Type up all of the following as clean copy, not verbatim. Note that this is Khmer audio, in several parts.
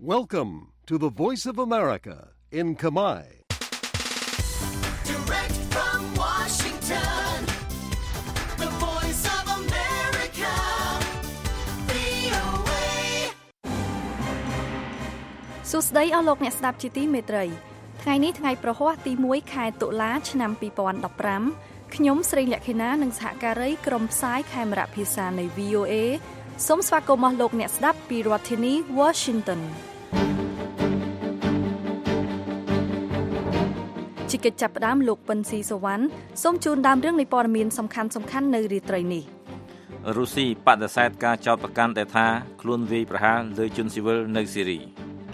Welcome to the Voice of America in Khmer. Direct from Washington, the Voice of America, VOA. សួស្តីអស់លោកអ្នកស្ដាប់ជាទីមេត្រីថ្ងៃនេះថ្ងៃប្រហ័សទី1ខែតុលាឆ្នាំ2015ខ្ញុំស្រីលក្ខិណានិងសហការីក្រុមផ្សាយខេមរៈភាសានៃ VOA សូមស្វាគមន៍អស់លោកអ្នកស្ដាប់ពីរដ្ឋធានី Washington ជាកិច្ចចាប់ផ្ដើមលោកពិនស៊ីសវណ្ណសូមជូនដើមរឿងនៃព័ត៌មានសំខាន់ៗនៅរាត្រីនេះរុស្ស៊ីបដិសេធការចោទប្រកាន់ដែលថាខ្លួនវាយប្រហារលើជនស៊ីវិលនៅស៊ីរី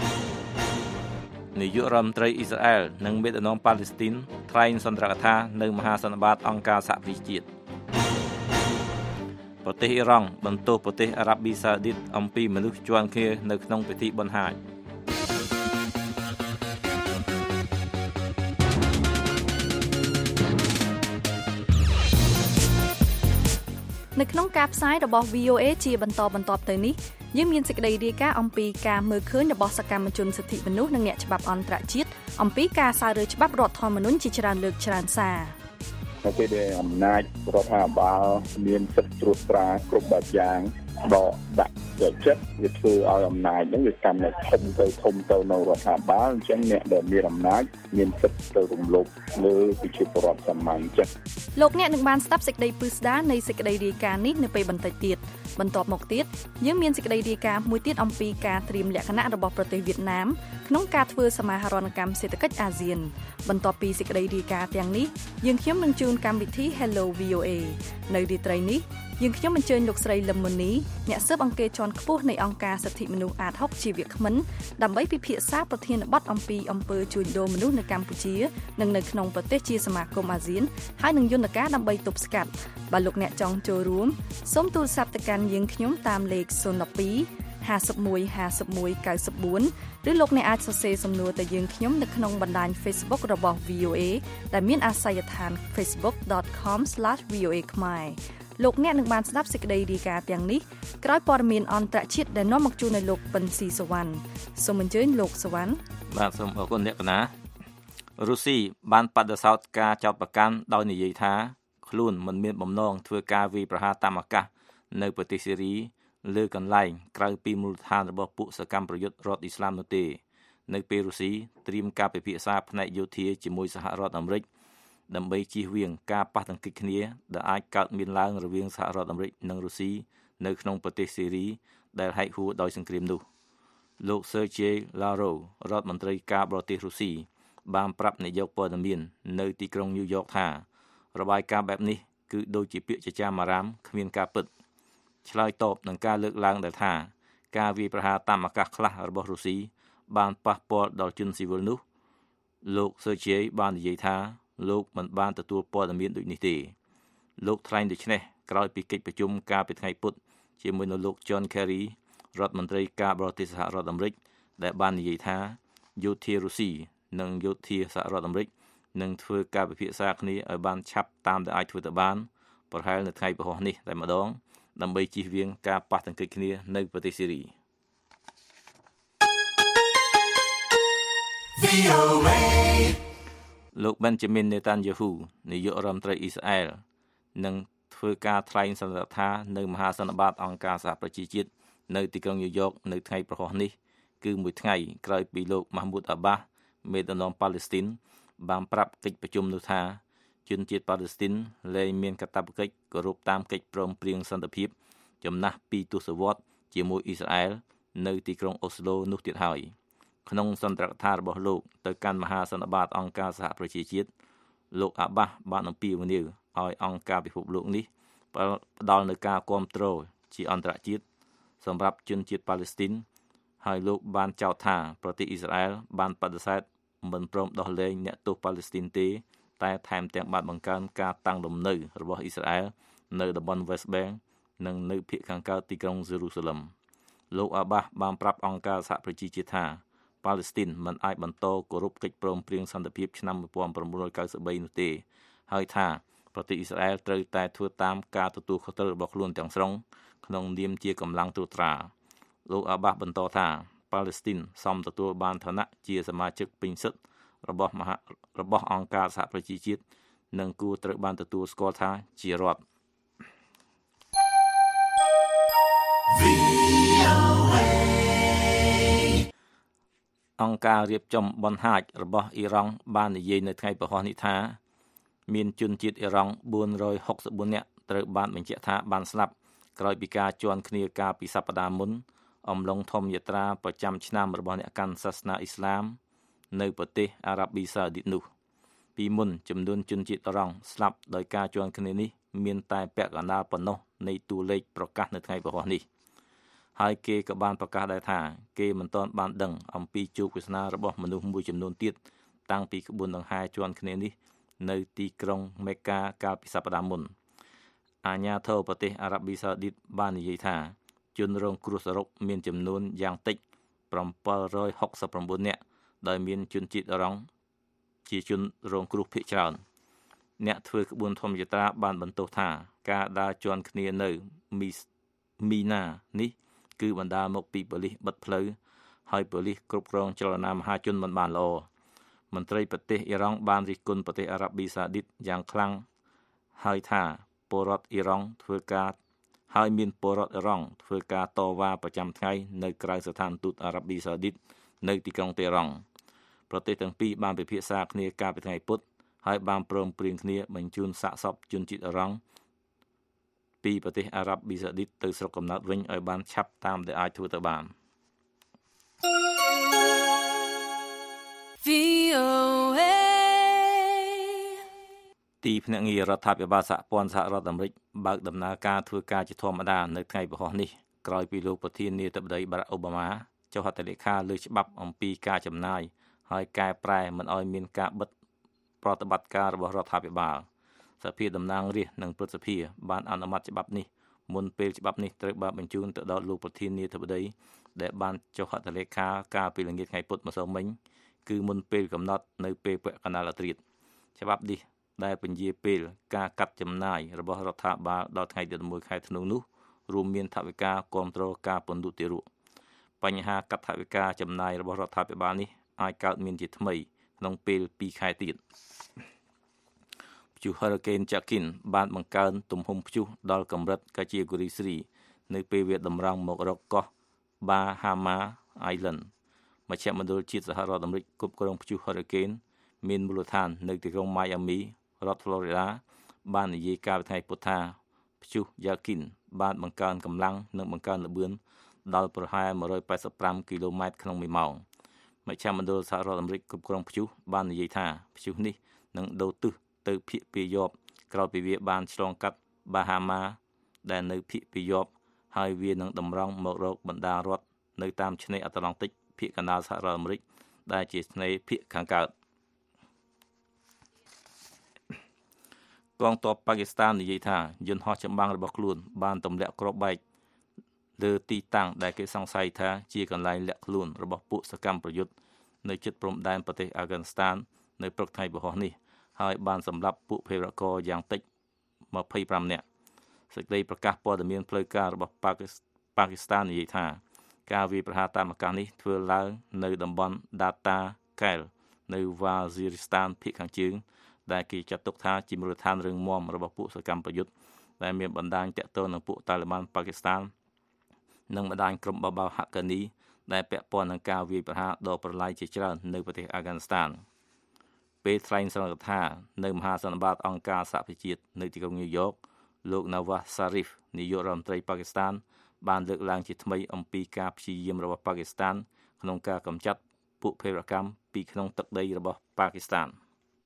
នាយករដ្ឋមន្ត្រីអ៊ីស្រាអែលនិងមេដឹកនាំប៉ាឡេស្ទីនថ្លែងសន្ទរកថានៅមហាសន្និបាតអង្គការសហប្រជាជាតិប្រទេសអ៊ីរ៉ង់បន្ទោសប្រទេសអារ៉ាប៊ីសាអូឌីតអំពីមនុស្សជាន់គ្នានៅក្នុងពិធីបុណ្យហាច់នៅក្នុងការផ្សាយរបស់ VOA ជាបន្តទៅនេះយើងមានសេចក្តីរាយការណ៍អំពីការមើលឃើញរបស់សកម្មជនសិទ្ធិមនុស្សនិងអ្នកច្បាប់អន្តរជាតិអំពីការសាររើច្បាប់រដ្ឋធម្មនុញ្ញជាច្រើនលើកច្រើនសារនៅពេលដែលអំណាចរដ្ឋាភិបាលមានសិទ្ធិត្រួតត្រាគ្រប់បែបយ៉ាងដកដាក់ចិត្តវាធ្វើឲ្យអំណាចហ្នឹងវាកាន់តែធំទៅនៅរដ្ឋាភិបាលអញ្ចឹងអ្នកដែលមានអំណាចមានសិទ្ធិទៅរំលោភលើប្រជាពលរដ្ឋសាមញ្ញចឹងលោកអ្នកនឹងបានស្ដាប់សេចក្តីពិស្ដារនៃសេចក្តីរាយការណ៍នេះនៅពេលបន្តិចទៀតបន្ទាប់មកទៀតយើងមានសេចក្តីរាយការណ៍មួយទៀតអំពីការត្រៀមលក្ខណៈរបស់ប្រទេសវៀតណាមក្នុងការធ្វើសមាហរណកម្មសេដ្ឋកិច្ចអាស៊ានបន្ទាប់ពីសេចក្តីរាយការណ៍ទាំងនេះយើងខ្ញុំនឹងជូនកម្មវិធី Hello VOA នៅរាត្រីនេះយើងខ្ញុំអញ្ជើញលោកស្រីលឹមមុនីអ្នកស៊ើបអង្កេតជាន់ខ្ពស់នៃអង្គការសិទ្ធិមនុស្សអាត60ជាវាគ្មិនដើម្បីពិភាក្សាប្រធានបទអំពីអំពើជួញដូរមនុស្សនៅកម្ពុជានិងនៅក្នុងប្រទេសជាសមាគមអាស៊ានហើយនឹងយន្តការដើម្បីទប់ស្កាត់បើលោកអ្នកចង់ចូលរួមសូមទូរស័ព្ទទៅកាន់យើងខ្ញុំតាមលេខ02 51 51 94ឬលោកអ្នកអាចសរសេរសំណួរទៅយើងខ្ញុំនៅក្នុងបណ្ដាញ Facebook របស់ VOA ដែលមានអាសយដ្ឋាន facebook.com/voa ខ្មែរលោកអ្នកនឹងបានស្ដាប់សេចក្តីរាយការណ៍ទាំងនេះក្រោយព័ត៌មានអន្តរជាតិដែលនាំមកជូននៅលោកពិនស៊ីសវណ្ណសូមអញ្ជើញលោកសវណ្ណបាទសូមអរគុណអ្នកកណារុស្ស៊ីបានបដិសេធការចោទប្រកាន់ដោយនិយាយថាខ្លួនមិនមានបំណងធ្វើការវាយប្រហារតាមអាកាសនៅប្រទេសស៊ីរីលើកន្លែងក្រៅពីមូលដ្ឋានរបស់ពួកសកម្មប្រយុទ្ធរដ្ឋអ៊ីស្លាមនោះទេនៅពេលរុស្ស៊ីត្រៀមការពិភាក្សាផ្នែកយោធាជាមួយសហរដ្ឋអាមេរិកដើម្បីជៀសវាងការប៉ះទង្គិចគ្នាដែលអាចកើតមានឡើងរវាងសហរដ្ឋអាមេរិកនិងរុស្ស៊ីនៅក្នុងប្រទេសស៊ីរីដែលហែកហួរដោយសង្គ្រាមនោះលោក Sergei Lavrov រដ្ឋមន្ត្រីការបរទេសរុស្ស៊ីបានប្រាប់នាយកព័ត៌មាននៅទីក្រុងញូវយ៉កថារបាយការណ៍បែបនេះគឺដូចជាពាក្យចចាមអារាមគ្មានការពិតឆ្លើយតបនឹងការលើកឡើងដែលថាការវាយប្រហារតាមអាកាសខ្លះរបស់រុស្ស៊ីបានប៉ះពាល់ដល់ជនស៊ីវិលនោះលោក Sergei បាននិយាយថាលោកមិនបានទទួលព័ត៌មានដូចនេះទេលោកថ្លែងដូច្នេះក្រោយពីកិច្ចប្រជុំកាលពីថ្ងៃពុធជាមួយនឹងលោក John Kerry រដ្ឋមន្ត្រីការបរទេសសហរដ្ឋអាមេរិកដែលបាននិយាយថាយោធារុស្ស៊ីនិងយោធាសហរដ្ឋអាមេរិកនឹងធ្វើការពិភាក្សាគ្នាឲ្យបានឆាប់តាមដែលអាចធ្វើទៅបានប្រហែលនៅថ្ងៃពហុនេះតែម្ដងដើម្បីជៀសវាងការប៉ះទង្គិចគ្នានៅប្រទេសស៊ីរីលោក Benjamin Netanyahu នាយករដ្ឋមន្ត្រីអ៊ីស្រាអែលនឹងធ្វើការថ្លែងសន្និដ្ឋាននៅមហាសន្និបាតអង្គការសហប្រជាជាតិនៅទីក្រុងញូវយ៉កនៅថ្ងៃប្រហ័សនេះគឺមួយថ្ងៃក្រោយពីលោក Mahmoud Abbas មេដឹកនាំប៉ាឡេស្ទីនបានប្រាប់កិច្ចប្រជុំនោះថាជនជាតិប៉ាឡេស្ទីនលែងមានកាតព្វកិច្ចគោរពតាមកិច្ចព្រមព្រៀងសន្តិភាពចំណាស់2ទសវត្សរ៍ជាមួយអ៊ីស្រាអែលនៅទីក្រុងអូស្ឡូនោះទៀតហើយក្នុងសន្ទរកថារបស់លោកទៅកាន់មហាសន្និបាតអង្គការសហប្រជាជាតិលោកអាបាសបានអំពាវនាវឲ្យអង្គការពិភពលោកនេះផ្ដល់នូវការគាំទ្រជាអន្តរជាតិសម្រាប់ជនជាតិប៉ាឡេស្ទីនហើយលោកបានចោទថាប្រទេសអ៊ីស្រាអែលបានបដិសេធមិនព្រមដោះលែងអ្នកទោសប៉ាឡេស្ទីនទេតែថែមទាំងបានបង្កើនការតាំងលំនៅរបស់អ៊ីស្រាអែលនៅតំបន់ West Bank និងនៅភាគខាងកើតទីក្រុង Jerusalem លោកអាបាសបានប្រាប់អង្គការសហប្រជាជាតិថាប៉ាឡេស្ទីនមិនអាចបន្តគោរពកិច្ចព្រមព្រៀងសន្តិភាពឆ្នាំ1993នោះទេហើយថាប្រទេសអ៊ីស្រាអែលត្រូវតែធ្វើតាមការទទួលខុសត្រូវរបស់ខ្លួនទាំងស្រុងក្នុងនាមជាកម្លាំងត្រួតត្រាលោកអាបាសបន្តថាប៉ាឡេស្ទីនសមទទួលបានឋានៈជាសមាជិកពេញសិទ្ធិរបស់អង្គការសហប្រជាជាតិនិងគួរត្រូវបានទទួលស្គាល់ថាជារដ្ឋអង្គការរៀបចំបុណ្យហាច់របស់អ៊ីរ៉ង់បាននិយាយនៅថ្ងៃពហុនេះថាមានជនជាតិអ៊ីរ៉ង់464នាក់ត្រូវបានបញ្ជាក់ថាបានស្លាប់ក្រោយពីការជន់គ្នាកាលពីសប្តាហ៍មុនអំឡុងធម្មយាត្រាប្រចាំឆ្នាំរបស់អ្នកកាន់សាសនាអ៊ីស្លាមនៅប្រទេសអារ៉ាប៊ីសាអូឌីតនោះពីមុនចំនួនជនជាតិអ៊ីរ៉ង់ស្លាប់ដោយការជន់គ្នានេះមានតែពាក់កណ្ដាលប៉ុណ្ណោះនៃតួលេខប្រកាសនៅថ្ងៃពហុនេះហើយគេក៏បានប្រកាសដែរថាគេមិនទាន់បានដឹងអំពីជោគវាសនារបស់មនុស្សមួយចំនួនទៀតតាំងពីក្បួនដង្ហែជន់គ្នានេះនៅទីក្រុងមេកាកាលពីសប្តាហ៍មុនអាជ្ញាធរប្រទេសអារ៉ាប៊ីសាអូឌីតបាននិយាយថាជនរងគ្រោះសរុបមានចំនួនយ៉ាងតិច769នាក់ដោយមានជនជាតិអ៊ីរ៉ង់ជាជនរងគ្រោះភាគច្រើនអ្នកធ្វើក្បួនធម្មយាត្រាបានបន្ទោសថាការដើរជន់គ្នានៅមីណានេះគឺបណ្ដាលមកពីប៉ូលីសបិទផ្លូវហើយប៉ូលីសគ្រប់គ្រងចលនាមហាជនមិនបានល្អមន្ត្រីប្រទេសអ៊ីរ៉ង់បានរិះគន់ប្រទេសអារ៉ាប៊ីសាអូឌីតយ៉ាងខ្លាំងហើយថាពលរដ្ឋអ៊ីរ៉ង់ធ្វើការហើយមានពលរដ្ឋអ៊ីរ៉ង់ធ្វើការតវ៉ាប្រចាំថ្ងៃនៅក្រៅស្ថានទូតអារ៉ាប៊ីសាអូឌីតនៅទីក្រុងតេហរ៉ង់ប្រទេសទាំងពីរបានពិភាក្សាគ្នាកាលពីថ្ងៃពុធហើយបានព្រមព្រៀងគ្នាបញ្ជូនសាកសពជនជាតិអ៊ីរ៉ង់ពីប្រទេសអារ៉ាប៊ីសាអូឌីតទៅស្រុកកំណើតវិញឲ្យបានឆាប់តាមដែលអាចធ្វើទៅបានទីភ្នាក់ងាររដ្ឋាភិបាលសហព័ន្ធសហរដ្ឋអាមេរិកបើកដំណើរការធ្វើការជាធម្មតានៅថ្ងៃពហុនេះក្រោយពីលោកប្រធានាធិបតីបារ៉ាក់អូបាម៉ាចុះហត្ថលេខាលើច្បាប់អំពីការចំណាយហើយកែប្រែមិនឲ្យមានការបិទប្រតិបត្តិការរបស់រដ្ឋាភិបាលសភាតំណាងរាស្ត្រនិងព្រឹទ្ធសភាបានអនុម័តច្បាប់នេះមុនពេលច្បាប់នេះត្រូវបានបញ្ជូនទៅដល់លោកប្រធានាធិបតីដែលបានចុះហត្ថលេខាកាលពីល្ងាចថ្ងៃពុធម្សិលមិញគឺមុនពេលកំណត់នៅពេលពាក់កណ្ដាលអាធ្រាត្រច្បាប់នេះដែលពន្យាពេលការកាត់ចំណាយរបស់រដ្ឋាភិបាលដល់ថ្ងៃទី11ខែធ្នូនោះរួមមានថវិកាគ្រប់គ្រងការពន្លត់ទារកបញ្ហាកាត់ថវិកាចំណាយរបស់រដ្ឋាភិបាលនេះអាចកើតមានជាថ្មីក្នុងពេល2ខែទៀតព្យុះ Hurricane Jacqueline បានបង្កើនទំហំព្យុះដល់កម្រិតកាជាគូរីស្រីនៅពេលវាតម្រង់មករកកោះ Bahama Island មជ្ឈមណ្ឌលជាតិសហរដ្ឋអាមេរិកគ្រប់គ្រងព្យុះ Hurricane មានមូលដ្ឋាននៅទីក្រុង Miami រដ្ឋ Florida បាននិយាយកាលពីថ្ងៃពុធថាព្យុះ Jacqueline បានបង្កើនកម្លាំងនិងបង្កើនល្បឿនដល់ប្រហែល185គីឡូម៉ែត្រក្នុង1ម៉ោងមជ្ឈមណ្ឌលសហរដ្ឋអាមេរិកគ្រប់គ្រងព្យុះបាននិយាយថាព្យុះនេះនឹងដូរទិសទៅភាគពាយ័ព្យក្រោយពីវាបានឆ្លងកាត់ Bahama ដែលនៅភាគពាយ័ព្យហើយវានឹងតម្រង់មករកបណ្ដារដ្ឋនៅតាមឆ្នេរអាត្លង់តិកភាគកណ្ដាលសហរដ្ឋអាមេរិកដែលជាឆ្នេរភាគខាងកើតកងទ័ពប៉ាគីស្ថាននិយាយថាយន្តហោះចម្បាំងរបស់ខ្លួនបានទម្លាក់គ្រាប់បែកលើទីតាំងដែលគេសង្ស័យថាជាកន្លែងលាក់ខ្លួនរបស់ពួកសកម្មប្រយុទ្ធនៅជិតព្រំដែនប្រទេសអាហ្វហ្គានីស្ថាននៅព្រឹកថ្ងៃពហុនេះហើយបានសម្លាប់ពួកភេរវករយ៉ាងតិច25នាក់សេចក្តីប្រកាសព័ត៌មានផ្លូវការរបស់ប៉ាគីស្ថាននិយាយថាការវាយប្រហារតាមអាកាសនេះធ្វើឡើងនៅតំបន់ Data Kale នៅ Waziristan ភាគខាងជើងដែលគេចាត់ទុកថាជាមូលដ្ឋានរឹងមាំរបស់ពួកសកម្មប្រយុទ្ធដែលមានបណ្ដាញតាក់ទងនឹងពួកតាលីបានប៉ាគីស្ថាននិងបណ្ដាញក្រុមបបោហាក់កានីដែលពាក់ព័ន្ធនឹងការវាយប្រហារដ៏ប្រឡាយជាច្រើននៅប្រទេសអាហ្វហ្គានីស្ថានពេលថ្លែងសន្និដ្ឋាននៅមហាសន្និបាតអង្គការសហប្រជាជាតិនៅទីក្រុងញូវយ៉កលោក Nawaz Sharif នាយករដ្ឋមន្ត្រីប៉ាគីស្ថានបានលើកឡើងជាថ្មីអំពីការព្យាយាមរបស់ប៉ាគីស្ថានក្នុងការកម្ចាត់ពួកភេរវកម្មពីក្នុងទឹកដីរបស់ប៉ាគីស្ថាន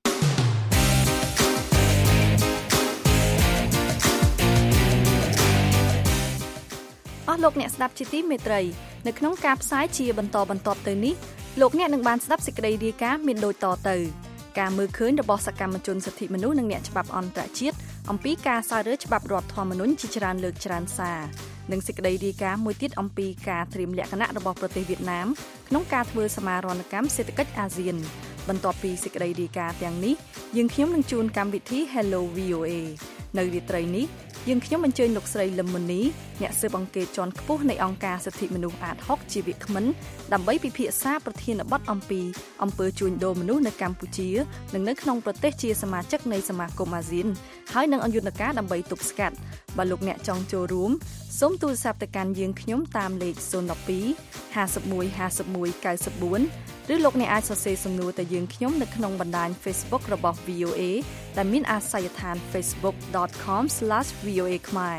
អស់លោកអ្នកស្ដាប់ជាទីមេត្រីនៅក្នុងការផ្សាយជាបន្តបន្ទាប់ទៅនេះលោកអ្នកនឹងបានស្ដាប់សេចក្តីរាយការណ៍មានដូចតទៅការមើលឃើញរបស់សកម្មជនសិទ្ធិមនុស្សនិងអ្នកច្បាប់អន្តរជាតិអំពីការសាររើច្បាប់រដ្ឋធម្មនុញ្ញជាច្រើនលើកច្រើនសារនិងសេចក្តីរាយការណ៍មួយទៀតអំពីការត្រៀមលក្ខណៈរបស់ប្រទេសវៀតណាមក្នុងការធ្វើសមាហរណកម្មសេដ្ឋកិច្ចអាស៊ានបន្ទាប់ពីសេចក្តីរាយការណ៍ទាំងនេះយើងខ្ញុំនឹងជូនកម្មវិធី Hello VOA នៅរាត្រីនេះយើងខ្ញុំអញ្ជើញលោកស្រីលឹមមុនីអ្នកស៊ើបអង្កេតជាន់ខ្ពស់នៃអង្គការសិទ្ធិមនុស្សអាត6ជាវាគ្មិនដើម្បីពិភាក្សាប្រធានបទអំពីអំពើជួញដូរមនុស្សនៅកម្ពុជានិងនៅក្នុងប្រទេសជាសមាជិកនៃសមាគមអាស៊ានហើយនឹងអយុធការដើម្បីទប់ស្កាត់បើលោកអ្នកចង់ចូលរួមសូមទូរស័ព្ទទៅកាន់យើងខ្ញុំតាមលេខ012 51 51 94ឬលោកអ្នកអាចសរសេរសំណួរទៅយើងខ្ញុំនៅក្នុងបណ្ដាញ Facebook របស់ VOA ដែលមានអាសយដ្ឋាន facebook.com/VOA ខ្មែរ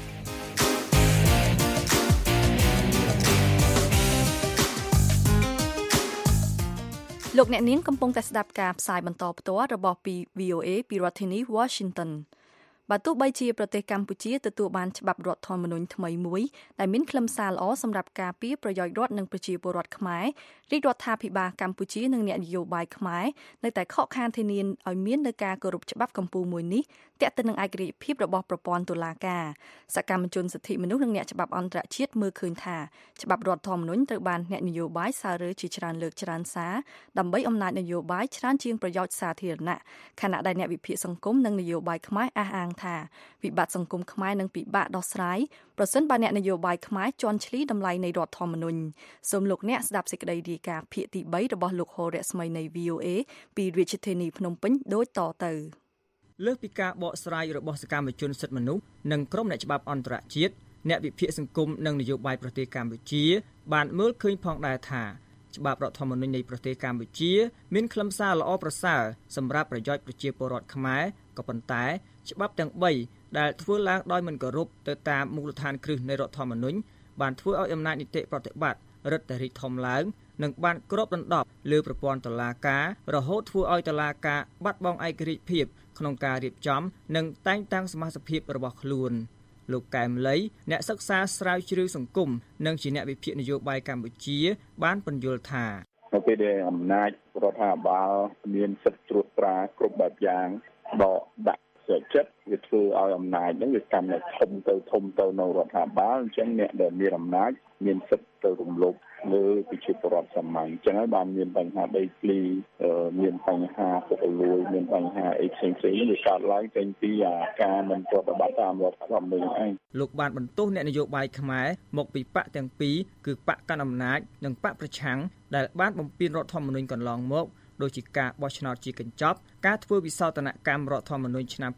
លោកអ្នកនាងកំពុងតែស្ដាប់ការផ្សាយបន្តផ្ទាល់របស់ VOA ពីរដ្ឋធានី Washington បើទោះបីជាប្រទេសកម្ពុជាទទួលបានច្បាប់រដ្ឋធម្មនុញ្ញថ្មីមួយដែលមានខ្លឹមសារល្អសម្រាប់ការពារប្រយោជន៍រដ្ឋនិងប្រជាពលរដ្ឋខ្មែររាជរដ្ឋាភិបាលកម្ពុជានិងអ្នកនយោបាយខ្មែរនៅតែខកខានធានាឲ្យមាននូវការគោរពច្បាប់កម្ពុជាមួយនេះទាក់ទិននឹងឯករាជ្យភាពរបស់ប្រព័ន្ធតុលាការសកម្មជនសិទ្ធិមនុស្សនិងអ្នកច្បាប់អន្តរជាតិមើលឃើញថាច្បាប់រដ្ឋធម្មនុញ្ញត្រូវបានអ្នកនយោបាយសាររើជាច្រើនលើកច្រើនសារដើម្បីអំណាចនយោបាយច្រើនជាងប្រយោជន៍សាធារណៈខណៈដែលអ្នកវិភាគសង្គមនិងនយោបាយខ្មែរអះអាងថាវិបត្តិសង្គមខ្មែរនឹងពិបាកដោះស្រាយប្រសិនបើអ្នកនយោបាយខ្មែរជន់ឈ្លីតម្លៃនៃរដ្ឋធម្មនុញ្ញសូមលោកអ្នកស្ដាប់សេចក្តីរាយការណ៍ភាគទី3របស់លោកហូររស្មីនៃ VOA ពីរាជធានីភ្នំពេញដូចតទៅលើសពីការបកស្រាយរបស់សកម្មជនសិទ្ធិមនុស្សនិងក្រុមអ្នកច្បាប់អន្តរជាតិអ្នកវិភាគសង្គមនិងនយោបាយប្រទេសកម្ពុជាបានមើលឃើញផងដែរថាច្បាប់រដ្ឋធម្មនុញ្ញនៃប្រទេសកម្ពុជាមានខ្លឹមសារល្អប្រសើរសម្រាប់ប្រយោជន៍ប្រជាពលរដ្ឋខ្មែរក៏ប៉ុន្តែច្បាប់ទាំង3ដែលធ្វើឡើងដោយមិនគោរពទៅតាមមូលដ្ឋានគ្រឹះនៃរដ្ឋធម្មនុញ្ញបានធ្វើឲ្យអំណាចនីតិប្រតិបត្តិរឹតតែរីកធំឡើងនិងបានគ្របដណ្ដប់លើប្រព័ន្ធតុលាការរហូតធ្វើឲ្យតុលាការបាត់បង់ឯករាជ្យភាពក្នុងការរៀបចំនិងតែងតាំងសមាជិករបស់ខ្លួនលោកកែមលីអ្នកសិក្សាស្រាវជ្រាវសង្គមនិងជាអ្នកវិភាគនយោបាយកម្ពុជាបានពន្យល់ថានៅពេលដែលអំណាចរដ្ឋាភិបាលមានសិទ្ធិត្រួតត្រាគ្រប់បែបយ៉ាងដកដាក់ចិត្តវាធ្វើឲ្យអំណាចហ្នឹងវាកាន់តែធំទៅនៅរដ្ឋាភិបាលអញ្ចឹងអ្នកដែលមានអំណាចមានសិទ្ធិទៅរំលោភលើប្រជាពលរដ្ឋសាមញ្ញអញ្ចឹងហើយបានមានបញ្ហាដីធ្លីមានបញ្ហាពុករលួយមានបញ្ហាអីផ្សេងៗវាកើតឡើងចេញពីការមិនប្រតិបត្តិតាមរដ្ឋធម្មនុញ្ញឯងលោកបានបន្ទោសអ្នកនយោបាយខ្មែរមកពីបកទាំងពីរគឺបកកណ្ដាលអំណាចនិងបកប្រឆាំងដែលបានបំពានរដ្ឋធម្មនុញ្ញកន្លងមកដូចជាការបោះឆ្នោតជាកញ្ចប់ការធ្វើវិសោធនកម្មរដ្ឋធម្មនុញ្ញឆ្នាំ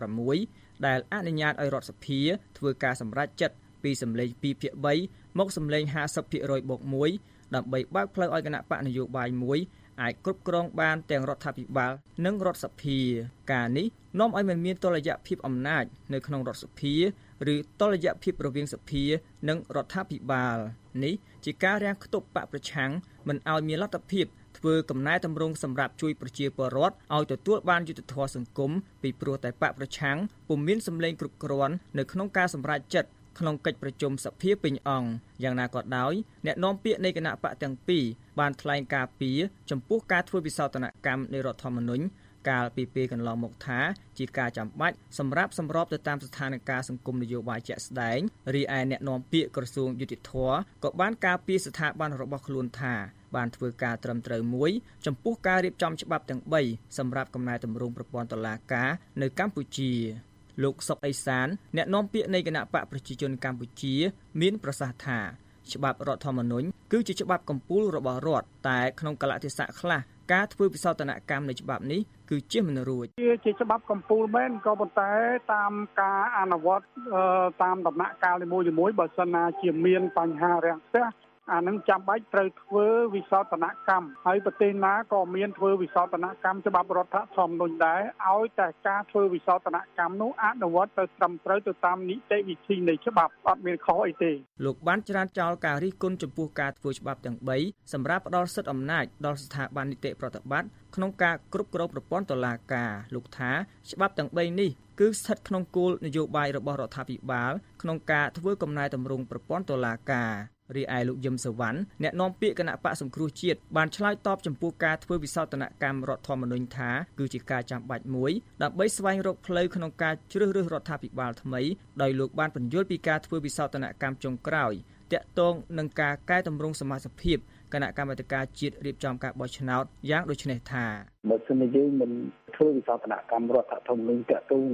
2006ដែលអនុញ្ញាតឲ្យរដ្ឋសភាធ្វើការសម្រេចចិត្តពីសម្លេង2/3មកសម្លេង 50% បូក 1ដើម្បីបើកផ្លូវឲ្យគណៈបកនយោបាយមួយអាចគ្រប់គ្រងបានទាំងរដ្ឋាភិបាលនិងរដ្ឋសភាការនេះនាំឲ្យមិនមានតុល្យភាពអំណាចនៅក្នុងរដ្ឋសភាឬតុល្យភាពរវាងសភានិងរដ្ឋាភិបាលនេះជាការរាំងខ្ទប់បកប្រឆាំងមិនឲ្យមានលទ្ធភាពធ្វើកំណែតម្រង់សម្រាប់ជួយប្រជាពលរដ្ឋឲ្យទទួលបានយុត្តិធម៌សង្គមពីព្រោះតែបកប្រឆាំងពុំមានសម្លេងគ្រប់គ្រាន់នៅក្នុងការសម្រេចចិត្តក្នុងកិច្ចប្រជុំសភាពេញអង្គយ៉ាងណាក៏ដោយអ្នកនាំពាក្យនៃគណៈបកទាំងពីរបានថ្លែងការពីចំពោះការធ្វើវិសោធនកម្មនៃរដ្ឋធម្មនុញ្ញកាលពីពេលកន្លងមកថាជាការចាំបាច់សម្រាប់សម្របទៅតាមស្ថានភាពសង្គមនយោបាយជាក់ស្ដែងរីឯអ្នកនាំពាក្យក្រសួងយុតិធធម៌ក៏បានការពីស្ថាប័នរបស់ខ្លួនថាបានធ្វើការត្រឹមត្រូវមួយចំពោះការរៀបចំច្បាប់ទាំង3សម្រាប់កំណែតម្រង់ប្រព័ន្ធតុលាការនៅកម្ពុជាលោកសុកអេសានអ្នកនាំពាក្យនៃគណៈបកប្រជាជនកម្ពុជាមានប្រសាសន៍ថាច្បាប់រដ្ឋធម្មនុញ្ញគឺជាច្បាប់កំពូលរបស់រដ្ឋតែក្នុងកលៈទេសៈខ្លះការធ្វើវិសោធនកម្មនៃច្បាប់នេះគឺជាមិនរួចជាច្បាប់កំពូលមែនក៏ប៉ុន្តែតាមការអនុវត្តតាមដំណាក់កាលនីមួយៗបើសិនណាជាមានបញ្ហារាំងស្ទះអានឹងចាំបាច់ត្រូវធ្វើវិសោធនកម្មហើយប្រទេសណាក៏មានធ្វើវិសោធនកម្មច្បាប់រដ្ឋធម្មនុញ្ញដែរឲ្យតែការធ្វើវិសោធនកម្មនោះអនុវត្តទៅត្រឹមត្រូវទៅតាមនីតិវិធីនៃច្បាប់អត់មានខុសអីទេលោកបានច្រានចោលការរិះគន់ចំពោះការធ្វើច្បាប់ទាំង3សម្រាប់ផ្ដល់សិទ្ធិអំណាចដល់ស្ថាប័ននីតិប្រតិបត្តិក្នុងការគ្រប់គ្រងប្រព័ន្ធតុលាការលោកថាច្បាប់ទាំង3នេះគឺស្ថិតក្នុងគោលនយោបាយរបស់រដ្ឋាភិបាលក្នុងការធ្វើកំណែតម្រង់ប្រព័ន្ធតុលាការរីឯលោកយឹមសវណ្ណអ្នកនាំពាក្យគណៈបកសង្គ្រោះជាតិបានឆ្លើយតបចំពោះការធ្វើវិសោធនកម្មរដ្ឋធម្មនុញ្ញថាគឺជាការចាំបាច់មួយដើម្បីស្វែងរកផ្លូវក្នុងការជ្រើសរើសរដ្ឋាភិបាលថ្មីដោយលោកបានពន្យល់ពីការធ្វើវិសោធនកម្មចុងក្រោយតាក់ទងនឹងការកែតម្រង់សមាជិកភាពគណៈកម្មាធិការជាតិរៀបចំការបោះឆ្នោតយ៉ាងដូចនេះថាបើសិនជាយើងមិនធ្វើវិសោធនកម្មរដ្ឋធម្មនុញ្ញតាក់ទងនឹង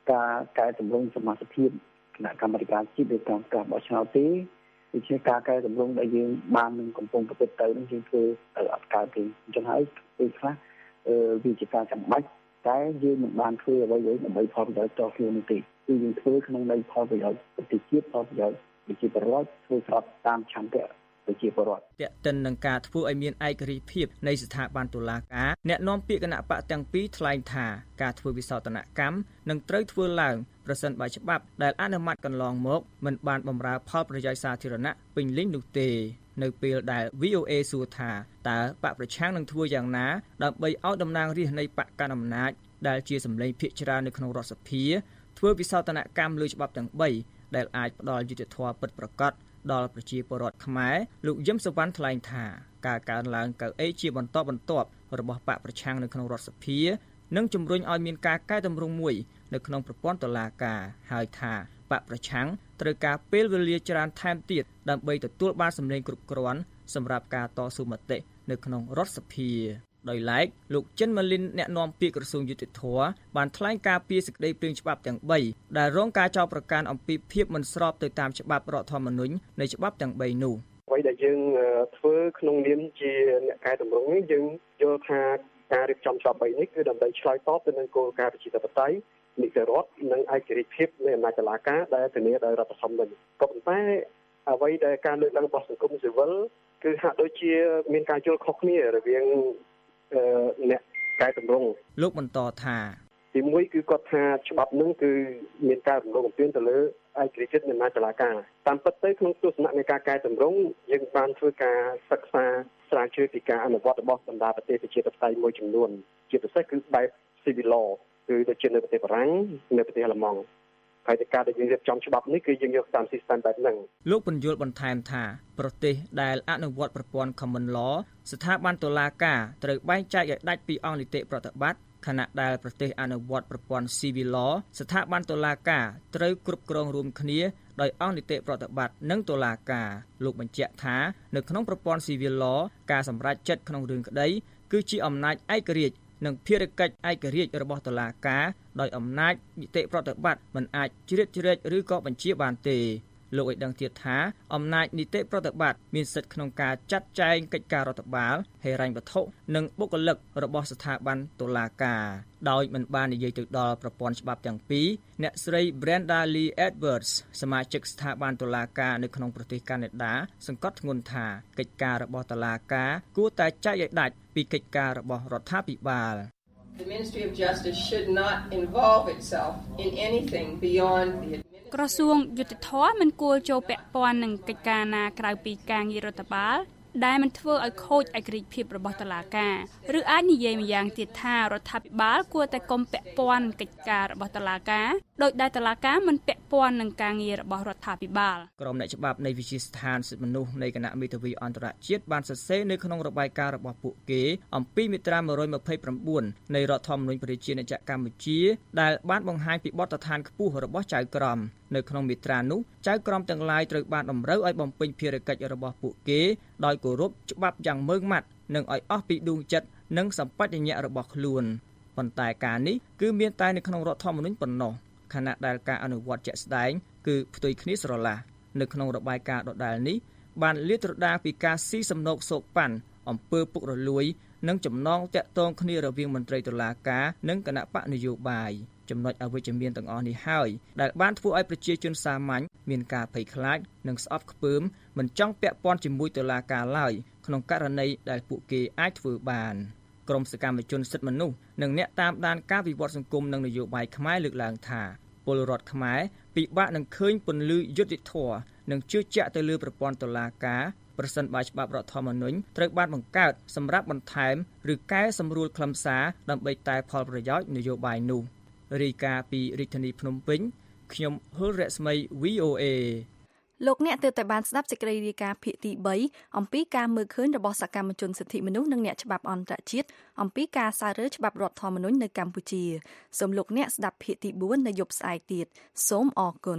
ការកែតម្រង់សមាជិកភាពគណៈកម្មាធិការជាតិនៃការបោះឆ្នោតទេដូច្នេះការកែតម្រង់ដែលយើងបាននឹងកំពុងប្រព្រឹត្តទៅនឹងយើងធ្វើទៅអត់កើតទេអញ្ចឹងហើយពេលខ្លះវាជាការចាំបាច់តែយើងមិនបានធ្វើអ្វីៗដើម្បីផលប្រយោជន៍តខ្លួននោះទេគឺយើងធ្វើក្នុងន័យផលប្រយោជន៍ប្រទេសជាតិផលប្រយោជន៍ប្រជាពលរដ្ឋធ្វើស្របតាមឆន្ទៈប្រជាពលរដ្ឋទាក់ទិននឹងការធ្វើឲ្យមានឯករាជ្យភាពនៃស្ថាប័នតុលាការអ្នកនាំពាក្យគណៈបកទាំងពីរថ្លែងថាការធ្វើវិសោធនកម្មនឹងត្រូវធ្វើឡើងប្រសិនបើច្បាប់ដែលអនុម័តកន្លងមកមិនបានបម្រើផលប្រយោជន៍សាធារណៈពេញលេញនោះទេនៅពេលដែល VOA សួរថាតើបកប្រឆាំងនឹងធ្វើយ៉ាងណាដើម្បីឲ្យតំណាងរាស្ត្រនៃបកកណ្ដាលអំណាចដែលជាសម្លេងភាគច្រើននៅក្នុងរដ្ឋសភាធ្វើវិសោធនកម្មលើច្បាប់ទាំង3ដែលអាចផ្ដល់យុត្តិធម៌ពិតប្រាកដដល់ប្រជាពលរដ្ឋខ្មែរលោកយឹមសុវណ្ណថ្លែងថាការកើនឡើងកៅអីជាបន្តបន្ទាប់របស់បកប្រឆាំងនៅក្នុងរដ្ឋសភានិងជំរុញឲ្យមានការកែតម្រង់មួយនៅក្នុងប្រព័ន្ធតុលាការហើយថាបកប្រឆាំងត្រូវការពេលវេលាច្រើនថែមទៀតដើម្បីទទួលបានសម្លេងគ្រប់គ្រាន់សម្រាប់ការតស៊ូមតិនៅក្នុងរដ្ឋសភាដោយឡែកលោកចិនម៉ាលីនអ្នកនាំពាក្យក្រសួងយុតិធធបានថ្លែងការពីសេចក្តីព្រាងច្បាប់ទាំង3ដែលរងការចោទប្រកាន់អំពីភាពមិនស្របទៅតាមច្បាប់រដ្ឋធម្មនុញ្ញនៃច្បាប់ទាំង3នោះអ្វីដែលយើងធ្វើក្នុងនាមជាអ្នកកែតម្រង់នេះយើងយល់ថាការរៀបចំច្បាប់3នេះគឺដើម្បីឆ្លើយតបទៅនឹងគោលការណ៍ប្រជាធិបតេយ្យនីតិរដ្ឋនិងឯករាជ្យភាពនៃអំណាចតុលាការដែលធានាដោយរដ្ឋធម្មនុញ្ញក៏ប៉ុន្តែអ្វីដែលការលើកឡើងរបស់សង្គមស៊ីវិលគឺហាក់ដូចជាមានការយល់ខុសគ្នារវាងអ្នកកែតម្រង់លោកបន្តថាទីមួយគឺគាត់ថាច្បាប់នឹងគឺមានការរំលោភបំពានទៅលើឯករាជ្យភាពនៃអំណាចតុលាការតាមពិតទៅក្នុងទស្សនៈនៃការកែតម្រង់យើងបានធ្វើការសិក្សាស្រាវជ្រាវពីការអនុវត្តរបស់បណ្ដាប្រទេសប្រជាធិបតេយ្យមួយចំនួនជាពិសេសគឺបែប civil law គឺដូចជានៅប្រទេសបារាំងនៅប្រទេសអាល្លឺម៉ង់ហើយតែការដែលយើងរៀបចំច្បាប់នេះគឺយើងយកតាម system បែបហ្នឹងលោកបញ្យល់បន្ថែមថាប្រទេសដែលអនុវត្តប្រព័ន្ធ common law ស្ថាប័នតុលាការត្រូវបែងចែកឲ្យដាច់ពីអង្គនីតិប្រតិបត្តិខណៈដែលប្រទេសអនុវត្តប្រព័ន្ធ civil law ស្ថាប័នតុលាការត្រូវគ្រប់គ្រងរួមគ្នាដោយអង្គនីតិប្រតិបត្តិនិងតុលាការលោកបញ្ជាក់ថានៅក្នុងប្រព័ន្ធ civil law ការសម្រេចចិត្តក្នុងរឿងក្តីគឺជាអំណាចឯករាជ្យនិងភារកិច្ចឯករាជ្យរបស់តុលាការដោយអំណាចនីតិប្រតិបត្តិមិនអាចជ្រៀតជ្រែកឬក៏បញ្ជាបានទេលោកឲ្យដឹងទៀតថាអំណាចនីតិប្រតិបត្តិមានសិទ្ធិក្នុងការចាត់ចែងកិច្ចការរដ្ឋបាលហិរញ្ញវត្ថុនិងបុគ្គលិករបស់ស្ថាប័នតុលាការដោយមិនបាននិយាយទៅដល់ប្រព័ន្ធច្បាប់ទាំងពីរអ្នកស្រី Brenda Lee Edwards សមាជិកស្ថាប័នតុលាការនៅក្នុងប្រទេសកាណាដាសង្កត់ធ្ងន់ថាកិច្ចការរបស់តុលាការគួរតែចែកឲ្យដាច់ពីកិច្ចការរបស់រដ្ឋាភិបាល The Ministry of Justice should not involve itself in anything beyond the ក្រសួងយុតិធម៌មិនគួរចូលពាក់ព័ន្ធនឹងកិច្ចការណាក្រៅពីការងាររដ្ឋបាលដែលមិនធ្វើឲ្យខូចឯករាជ្យភាពរបស់តុលាការឬអាចនិយាយម្យ៉ាងទៀតថារដ្ឋាភិបាលគួរតែកុំពាក់ព័ន្ធកិច្ចការរបស់តុលាការដោយដែលតុលាការមិនពាក់ព័ន្ធនឹងការងាររបស់រដ្ឋាភិបាលក្រុមអ្នកច្បាប់នៃវិទ្យាស្ថានសិទ្ធិមនុស្សនៃគណៈមេធាវីអន្តរជាតិបានសរសេរនៅក្នុងរបាយការណ៍របស់ពួកគេអំពីមាត្រា129នៃរដ្ឋធម្មនុញ្ញប្រជាណាចក្រកម្ពុជាដែលបានបង្ហាញពីបទដ្ឋានខ្ពស់របស់ចៅក្រមនៅក្នុងមាត្រានោះចៅក្រមទាំងឡាយត្រូវបានតម្រូវឲ្យបំពេញភារកិច្ចរបស់ពួកគេដោយគោរពច្បាប់យ៉ាងម៉ឺងម៉ាត់និងឲ្យអស់ពីដួងចិត្តនិងសម្បជញ្ញៈរបស់ខ្លួនប៉ុន្តែការនេះគឺមានតែនៅក្នុងរដ្ឋធម្មនុញ្ញប៉ុណ្ណោះខណៈដែលការអនុវត្តជាក់ស្ដែងគឺផ្ទុយគ្នាស្រឡះនៅក្នុងរបាយការណ៍ដដែលនេះបានលាតត្រដាងពីការស៊ីសំណូកសោកប៉ាន់អំពើពុករលួយនិងចំណងតាក់ទងគ្នារវាងមន្ត្រីតុលាការនិងគណៈបកនយោបាយចំណុចអវិជ្ជមានទាំងអស់នេះហើយដែលបានធ្វើឲ្យប្រជាជនសាមញ្ញមានការភ័យខ្លាចនិងស្អប់ខ្ពើមមិនចង់ពាក់ព័ន្ធជាមួយតុលាការឡើយក្នុងករណីដែលពួកគេអាចធ្វើបានក្រមសកម្មជនសិទ្ធិមនុស្សនិងអ្នកតាមដានការវិវត្តសង្គមនិងនយោបាយខ្មែរលើកឡើងថាពលរដ្ឋខ្មែរពិបាកនឹងឃើញពន្លឺយុត្តិធម៌និងជឿជាក់ទៅលើប្រព័ន្ធតុលាការប្រសិនបើច្បាប់រដ្ឋធម្មនុញ្ញត្រូវបានបង្កើតសម្រាប់បន្ថែមឬកែសម្រួលខ្លឹមសារដើម្បីតែផលប្រយោជន៍នយោបាយនោះរាយការណ៍ពីរាជធានីភ្នំពេញខ្ញុំហុលរស្មី VOA លោកអ្នកទើបតែបានស្ដាប់សេចក្តីរាយការណ៍ភាគទី3អំពីការមើលឃើញរបស់សកម្មជនសិទ្ធិមនុស្សនិងអ្នកច្បាប់អន្តរជាតិអំពីការសាររើច្បាប់រដ្ឋធម្មនុញ្ញនៅកម្ពុជាសូមលោកអ្នកស្ដាប់ភាគទី4នៅយប់ស្អែកទៀតសូមអរគុណ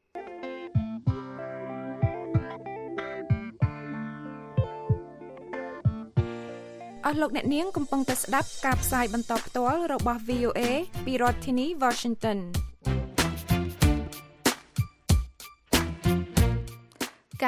អស់លោកអ្នកនាងកំពុងតែស្ដាប់ការផ្សាយបន្តផ្ទាល់របស់ VOA ពីរដ្ឋធានី Washington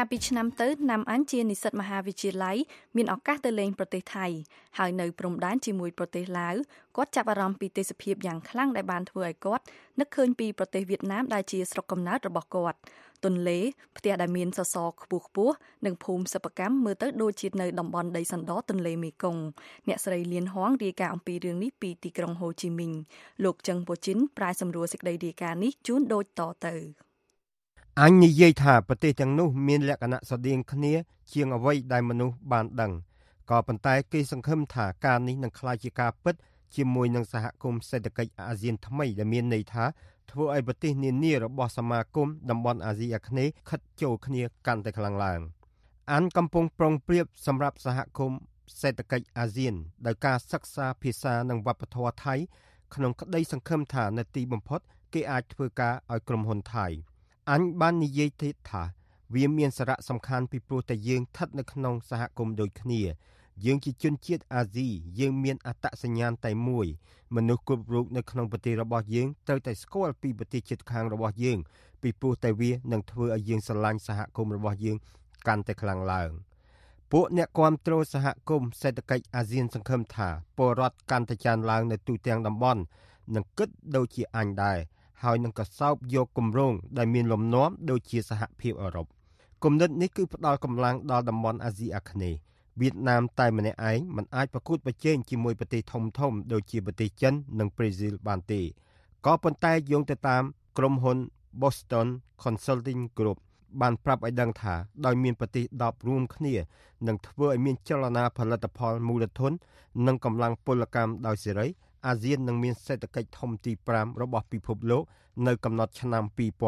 កាលពីឆ្នាំទៅណាំអានជានិស្សិតមហាវិទ្យាល័យមានឱកាសទៅលេងប្រទេសថៃហើយនៅព្រំដែនជាមួយប្រទេសឡាវគាត់ចាប់អារម្មណ៍ពីទេសភាពយ៉ាងខ្លាំងដែលបានធ្វើឲ្យគាត់នឹកឃើញពីប្រទេសវៀតណាមដែលជាស្រុកកំណើតរបស់គាត់ទន្លេផ្ទះដែលមានសសរខ្ពស់ៗនិងភូមិសិប្បកម្មមើលទៅដូចជានៅតំបន់ដីសណ្ដទន្លេមេគង្គអ្នកស្រីលៀនហួងរាយការណ៍អំពីរឿងនេះពីទីក្រុងហូជីមីញលោកចឹងពូជីនប្រាយសម្រួលសេចក្តីរាយការណ៍នេះជូនដូចតទៅអញនិយាយថាប្រទេសទាំងនោះមានលក្ខណៈស្រដៀងគ្នាជាងអ្វីដែលមនុស្សបានដឹងក៏ប៉ុន្តែគេសង្ឃឹមថាការនេះនឹងក្លាយជាការពិតជាមួយនឹងសហគមន៍សេដ្ឋកិច្ចអាស៊ានថ្មីដែលមានន័យថាធ្វើឲ្យប្រទេសនានារបស់សមាគមតំបន់អាស៊ីអាគ្នេយ៍ខិតចូលគ្នាកាន់តែខ្លាំងឡើងអានកំពុងប្រុងប្រៀបសម្រាប់សហគមន៍សេដ្ឋកិច្ចអាស៊ានដោយការសិក្សាភាសានិងវប្បធម៌ថៃក្នុងក្តីសង្ឃឹមថានៅទីបំផុតគេអាចធ្វើការឲ្យក្រុមហ៊ុនថៃអញបាននិយាយទៀតថាវាមានសារៈសំខាន់ពីព្រោះតែយើងស្ថិតនៅក្នុងសហគមន៍ដូចគ្នាយើងជាជនជាតិអាស៊ីយើងមានអត្តសញ្ញាណតែមួយមនុស្សគ្រប់រូបនៅក្នុងប្រទេសរបស់យើងត្រូវតែស្គាល់ពីប្រទេសជិតខាងរបស់យើងពីព្រោះតែវានឹងធ្វើឲ្យយើងស្រឡាញ់សហគមន៍របស់យើងកាន់តែខ្លាំងឡើងពួកអ្នកគាំទ្រសហគមន៍សេដ្ឋកិច្ចអាស៊ានសង្ឃឹមថាពលរដ្ឋកាន់តែច្រើនឡើងនៅទូទាំងតំបន់នឹងគិតដូចជាអញដែរហើយនឹងកសោបយកគម្រោងដែលមានលំនាំដូចជាសហភាពអឺរ៉ុបគំនិតនេះគឺផ្ដល់កម្លាំងដល់តំបន់អាស៊ីអាគ្នេយ៍វៀតណាមតែម្នាក់ឯងមិនអាចប្រកួតប្រជែងជាមួយប្រទេសធំៗដូចជាប្រទេសចិននិងប្រេស៊ីលបានទេក៏ប៉ុន្តែយោងទៅតាមក្រុមហ៊ុន Boston Consulting Group បានប្រាប់ឲ្យដឹងថាដោយមានប្រទេស10រួមគ្នានឹងធ្វើឲ្យមានចលនាផលិតផលមូលធននិងកម្លាំងពលកម្មដោយសេរីអាស៊ាននឹងមានសេដ្ឋកិច្ចធំទី5របស់ពិភពលោកនៅកំណត់ឆ្នាំ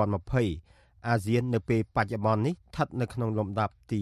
2020អាស៊ាននៅពេលបច្ចុប្បន្ននេះស្ថិតនៅក្នុងលំដាប់ទី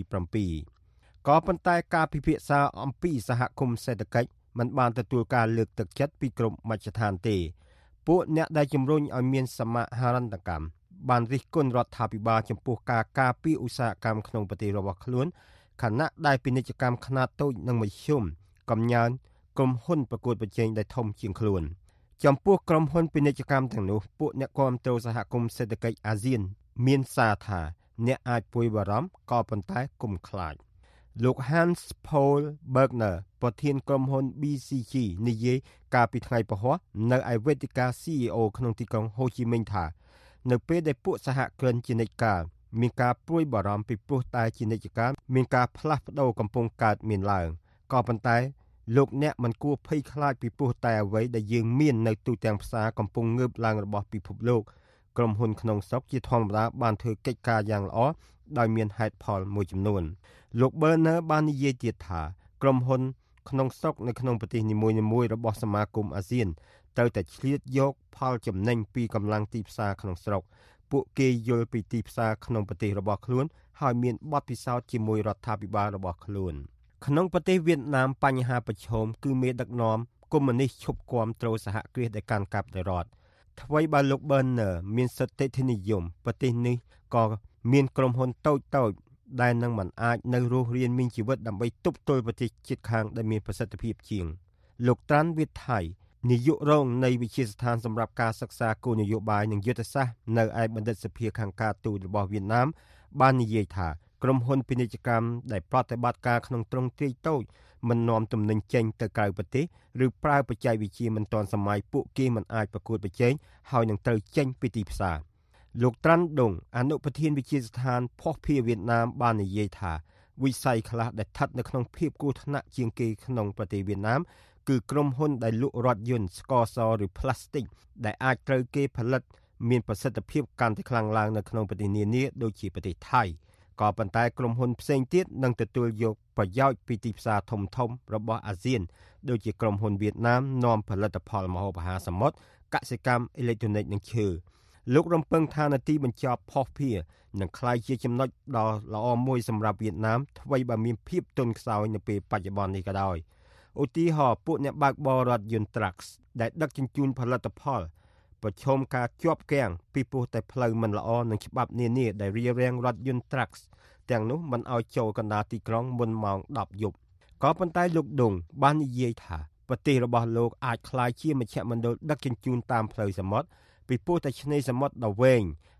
7ក៏ប៉ុន្តែការពិភាក្សាអំពីសហគមន៍សេដ្ឋកិច្ចមិនបានទទួលការលើកទឹកចិត្តពីគ្រប់មជ្ឈដ្ឋានទេពួកអ្នកដែលជំរុញឲ្យមានសមាហរណកម្មបានរិះគន់រដ្ឋាភិបាលចំពោះការការពារឧស្សាហកម្មក្នុងប្រទេសរបស់ខ្លួនខណៈដែលពាណិជ្ជកម្មខ្នាតតូចនិងមធ្យមកំញើនក្រុមហ៊ុនប្រកួតប្រជែងដែលធំជាងខ្លួនចំពោះក្រុមហ៊ុនពាណិជ្ជកម្មទាំងនោះពួកអ្នកគាំទ្រសហគមន៍សេដ្ឋកិច្ចអាស៊ានមានសារថាអ្នកអាចព្រួយបារម្ភក៏ប៉ុន្តែកុំខ្លាចលោក Hans Paul Bergner ប្រធានក្រុមហ៊ុន BCG និយាយកាលពីថ្ងៃពហុនៅឯវេទិកា CEO ក្នុងទីក្រុងហូជីមិញថានៅពេលដែលពួកសហគ្រិនជានិច្ចកាលមានការព្រួយបារម្ភពីព្រោះតែជានិច្ចកាលមានការផ្លាស់ប្ដូរកំពុងកើតមានឡើងក៏ប៉ុន្តែលោកអ្នកមិនគួរភ័យខ្លាចពីព្រោះតែអ្វីដែលយើងមាននៅទូទាំងផ្សារកំពុងងើបឡើងរបស់ពិភពលោកក្រុមហ៊ុនក្នុងស្រុកជាធម្មតាបានធ្វើកិច្ចការយ៉ាងល្អដោយមានហេតុផលមួយចំនួនលោក Berner បាននិយាយទៀតថាក្រុមហ៊ុនក្នុងស្រុកនៅក្នុងប្រទេសនីមួយៗរបស់សមាគមអាស៊ានត្រូវតែឆ្លៀតយកផលចំណេញពីកម្លាំងទីផ្សារក្នុងស្រុកពួកគេយល់ពីទីផ្សារក្នុងប្រទេសរបស់ខ្លួនហើយមានបទពិសោធន៍ជាមួយរដ្ឋាភិបាលរបស់ខ្លួនក្នុងប្រទេសវៀតណាមបញ្ហាប្រឈមគឺមេដឹកនាំកុម្មុយនីសឈប់គាំទ្រសហគ្រាសដែលកាន់កាប់ដោយរដ្ឋថ្មីបើលោក Berner មានសិទ្ធិធនិយមប្រទេសនេះក៏មានក្រុមហ៊ុនតូចៗដែលនឹងមិនអាចនៅរស់រានមានជីវិតដើម្បីទប់ទល់ប្រទេសជិតខាងដែលមានប្រសិទ្ធភាពជាងលោកត្រាន់វិថៃនាយករងនៃវិទ្យាស្ថានសម្រាប់ការសិក្សាគោលនយោបាយនិងយុទ្ធសាស្ត្រនៅឯបណ្ឌិតសភាខាងការទូតរបស់វៀតណាមបាននិយាយថាក្រុមហ៊ុនពាណិជ្ជកម្មដែលប្រតិបត្តិការក្នុងទ្រង់ទ្រាយតូចមិននាំទំនិញចេញទៅក្រៅប្រទេសឬប្រើបច្ចេកវិទ្យាមិនទាន់សម័យពួកគេមិនអាចប្រកួតប្រជែងហើយនឹងត្រូវចេញពីទីផ្សារលោកត្រាន់ដុងអនុប្រធានវិទ្យាស្ថានភស្តុភារវៀតណាមបាននិយាយថាវិស័យខ្លះដែលស្ថិតនៅក្នុងភាពគ្រោះថ្នាក់ជាងគេក្នុងប្រទេសវៀតណាមគឺក្រុមហ៊ុនដែលលក់រថយន្តស្ករសឬផ្លាស្ទិកដែលអាចត្រូវគេផលិតមានប្រសិទ្ធភាពកាន់តែខ្លាំងឡើងនៅក្នុងប្រទេសនានាដូចជាប្រទេសថៃក៏ប៉ុន្តែក្រុមហ៊ុនផ្សេងទៀតនឹងទទួលយកប្រយោជន៍ពីទីផ្សារធំៗរបស់អាស៊ានដូចជាក្រុមហ៊ុនវៀតណាមនាំផលិតផលម្ហូបអាហារសមុទ្រកសិកម្មអេឡិចត្រូនិកនិងឈើលោករំពឹងថានាទីបញ្ចប់ភស្តុភារនឹងក្លាយជាចំណុចដ៏ល្អមួយសម្រាប់វៀតណាមថ្មីបើមានភាពទន់ខ្សោយនៅពេលបច្ចុប្បន្ននេះក៏ដោយឧទាហរណ៍ពួកអ្នកបើកបររថយន្ត Trucks ដែលដឹកជញ្ជូនផលិតផលប្រឈមការជាប់គាំងពីព្រោះតែផ្លូវមិនល្អនិងច្បាប់នានាដែលរារាំងរថយន្ត Trucks ទាំងនោះមិនឲ្យចូលកណ្ដាលទីក្រុងមុនម៉ោង10យប់ក៏ប៉ុន្តែលោកដុងបាននិយាយថាប្រទេសរបស់លោកអាចក្លាយជាមជ្ឈមណ្ឌលដឹកជញ្ជូនតាមផ្លូវសមុទ្រពីព្រោះតែឆ្នេរសមុទ្រដ៏វែង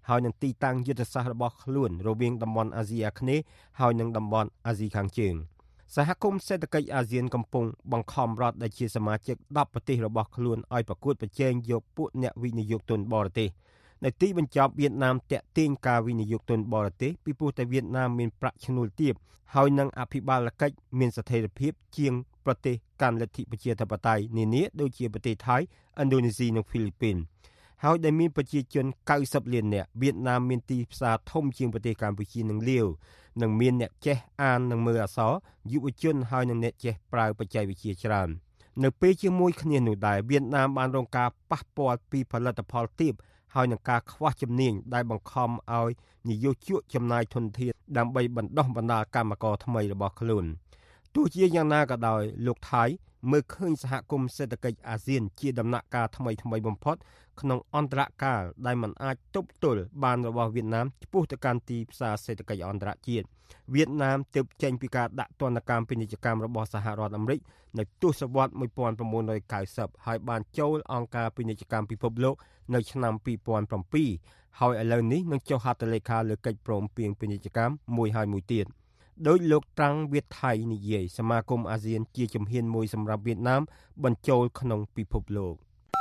ហើយនឹងទីតាំងយុទ្ធសាស្ត្ររបស់ខ្លួនរវាងតំបន់អាស៊ីអាគ្នេយ៍ហើយនិងតំបន់អាស៊ីខាងជើងសហគមន៍សេដ្ឋកិច្ចអាស៊ានកំពុងបង្ខំរដ្ឋដែលជាសមាជិក10ប្រទេសរបស់ខ្លួនឲ្យប្រកួតប្រជែងយកពួកអ្នកវិនិយោគទុនបរទេសនៅទីបញ្ចប់វៀតណាមតាក់ទាញការវិនិយោគទុនបរទេសពីព្រោះតែវៀតណាមមានប្រាក់ឈ្នួលទាបហើយនឹងអភិបាលកិច្ចមានស្ថិរភាពជាងប្រទេសកាន់លទ្ធិប្រជាធិបតេយ្យនានាដូចជាប្រទេសថៃឥណ្ឌូនេស៊ីនិងហ្វីលីពីនហើយដែលមានប្រជាជន90លាននាក់វៀតណាមមានទីផ្សារធំជាងប្រទេសកម្ពុជានិងលាវនិងមានអ្នកចេះអាននិងមើលអក្សរយុវជនហើយនិងអ្នកចេះប្រើបច្ចេកវិទ្យាច្រើននៅពេលជាមួយគ្នានោះដែរវៀតណាមបានរងការប៉ះពាល់ពីផលិតផលទាបហើយនឹងការខ្វះជំនាញដែលបង្ខំឲ្យនិយោជកចំណាយធនធានដើម្បីបណ្ដុះបណ្ដាលកម្មករថ្មីរបស់ខ្លួនទោះជាយ៉ាងណាក៏ដោយលោកថៃមើលឃើញសហគមន៍សេដ្ឋកិច្ចអាស៊ានជាដំណាក់កាលថ្មីបំផុតក្នុងអន្តរកាលដែលมันអាចទប់ទល់បានរបស់វៀតណាមចំពោះទៅកាន់ទីផ្សារសេដ្ឋកិច្ចអន្តរជាតិវៀតណាមទើបចេញពីការដាក់ទណ្ឌកម្មពាណិជ្ជកម្មរបស់សហរដ្ឋអាមេរិកនៅទសវត្សរ៍1990ហើយបានចូលអង្គការពាណិជ្ជកម្មពិភពលោកនៅឆ្នាំ2007ហើយឥឡូវនេះនឹងចុះហត្ថលេខាលើកិច្ចព្រមព្រៀងពាណិជ្ជកម្មមួយទៀតដោយលោកត្រាំងវៀតថៃនិយាយសមាគមអាស៊ានជាជំហានមួយសម្រាប់វៀតណាមបញ្ចូលក្នុងពិភពលោក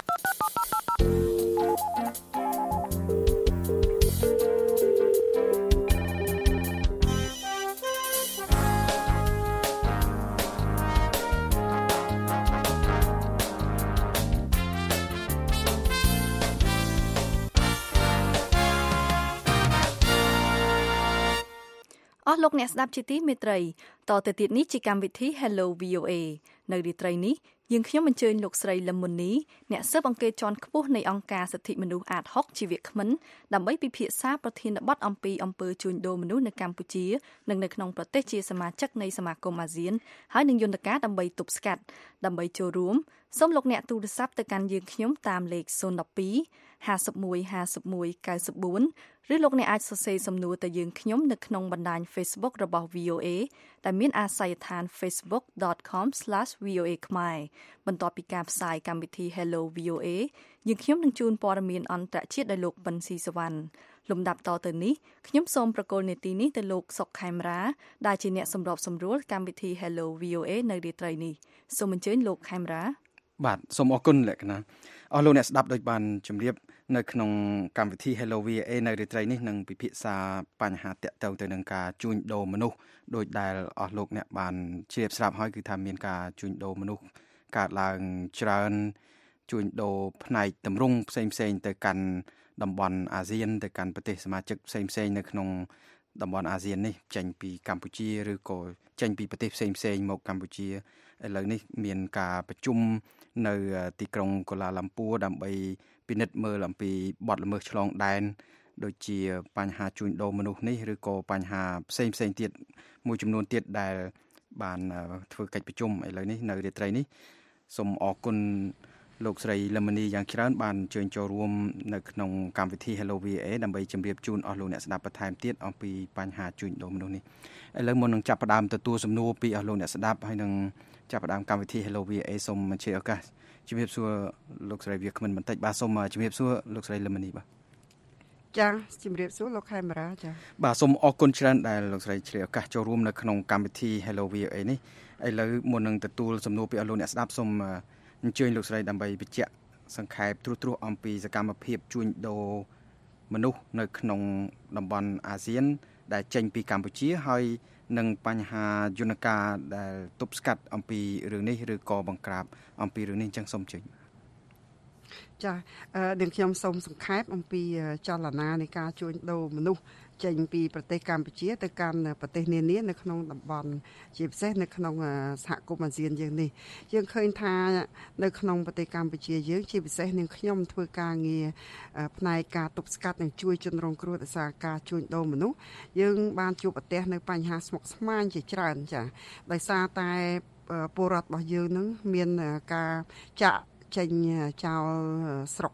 អស់លោកអ្នកស្ដាប់ជាទីមេត្រីតទៅទៀតនេះជាកម្មវិធី Hello VOA នៅរាត្រីនេះយើងខ្ញុំអញ្ជើញលោកស្រីលឹមមុននីអ្នកស៊ើបអង្កេតជាន់ខ្ពស់នៃអង្គការសិទ្ធិមនុស្សអាត60ជាវាគ្មិនដើម្បីពិភាក្សាប្រធានបទអំពីអំពើជួញដូរមនុស្សនៅកម្ពុជានិងនៅក្នុងប្រទេសជាសមាជិកនៃសមាគមអាស៊ានហើយនឹងយន្តការដើម្បីទប់ស្កាត់ដើម្បីចូលរួមសូមលោកអ្នកទូរស័ព្ទទៅកាន់យើងខ្ញុំតាមលេខ012 51 51 94ឬលោកអ្នកអាចសរសេរសំណួរទៅយើងខ្ញុំនៅក្នុងបណ្ដាញ Facebook របស់ VOA ដែលមានអាសយដ្ឋាន facebook.com/VOA ខ្មែរបន្ទាប់ពីការផ្សាយកម្មវិធី Hello VOA យើងខ្ញុំនឹងជូនព័ត៌មានអន្តរជាតិដល់លោកប៊ិនស៊ីសវណ្ណលំដាប់តទៅនេះខ្ញុំសូមប្រកល់នីតិនេះទៅលោកសុកខេមរាដែលជាអ្នកសម្របសម្រួលកម្មវិធី Hello VOA នៅរាត្រីនេះសូមអញ្ជើញលោកខេមរាបាទសូមអរគុណលក្ខណៈអស់លោកអ្នកស្ដាប់ដូចបានជម្រាបនៅក្នុងកម្មវិធី Hello VOA នៅរាត្រីនេះនឹងពិភាក្សាបញ្ហាតាក់ទងទៅនឹងការជួញដូរមនុស្សដោយដែលអស់លោកអ្នកបានជ្រាបស្រាប់ហើយគឺថាមានការជួញដូរមនុស្សកើតឡើងច្រើនជួញដូរផ្នែកទម្រង់ផ្សេងៗទៅកាន់តំបន់អាស៊ានទៅកាន់ប្រទេសសមាជិកផ្សេងៗនៅក្នុងតំបន់អាស៊ាននេះចេញពីកម្ពុជាឬក៏ចេញពីប្រទេសផ្សេងៗមកកម្ពុជាឥឡូវនេះមានការប្រជុំនៅទីក្រុងកូឡាឡាំពួរដើម្បីពិនិត្យមើលអំពីបទល្មើសឆ្លងដែនដូចជាបញ្ហាជួញដូរមនុស្សនេះឬក៏បញ្ហាផ្សេងទៀតមួយចំនួនទៀតដែលបានធ្វើកិច្ចប្រជុំឥឡូវនេះនៅរាត្រីនេះសូមអរគុណលោកស្រីលឹមនីយ៉ាងច្រើនបានអញ្ជើញចូលរួមនៅក្នុងកម្មវិធី Hello VOA ដើម្បីជម្រាបជូនអស់លោកអ្នកស្ដាប់បន្ថែមទៀតអំពីបញ្ហាជួញដូរមនុស្សនេះឥឡូវមុននឹងចាប់ផ្ដើមទទួលសំណួរពីអស់លោកអ្នកស្ដាប់ហើយនឹងចាប់ផ្ដើមកម្មវិធី Hello VOA សូមអញ្ជើញឱកាសជំរាបសួរលោកស្រីវាគ្មិនបន្តិចបាទសូមជំរាបសួរលោកស្រីលឹមនីបាទចាជំរាបសួរលោកខេមរាចាបាទសូមអរគុណច្រើនដែលលោកស្រីឆ្លៀតឱកាសចូលរួមនៅក្នុងកម្មវិធី Hello VOA នេះឥឡូវមុននឹងទទួលសំណួរពីអស់លោកអ្នកស្ដាប់សូមអញ្ជើញលោកស្រីដើម្បីបញ្ជាក់សង្ខេបត្រួសអំពីសកម្មភាពជួញដូរមនុស្សនៅក្នុងតំបន់អាស៊ានដែលចេញពីកម្ពុជាហើយនឹងបញ្ហាយន្តការដែលទប់ស្កាត់អំពីរឿងនេះឬក៏បង្ក្រាបអំពីរឿងនេះអញ្ចឹងសូមជឿចានឹងខ្ញុំសូមសង្ខេបអំពីចលនានៃការជួញដូរមនុស្សចេញពីប្រទេសកម្ពុជាទៅកាន់ប្រទេសនានានៅក្នុងតំបន់ជាពិសេសនៅក្នុងសហគមន៍អាស៊ានយើងនេះយើងឃើញថានៅក្នុងប្រទេសកម្ពុជាយើងជាពិសេសនឹងខ្ញុំធ្វើការងារផ្នែកការទប់ស្កាត់និងជួយជនរងគ្រោះដោយសារការជួញដូរមនុស្សយើងបានជួបប្រទះនៅបញ្ហាស្មុគស្មាញជាច្រើនចាដោយសារតែពលរដ្ឋរបស់យើងនឹងមានការចាក់ចេញចោលស្រុក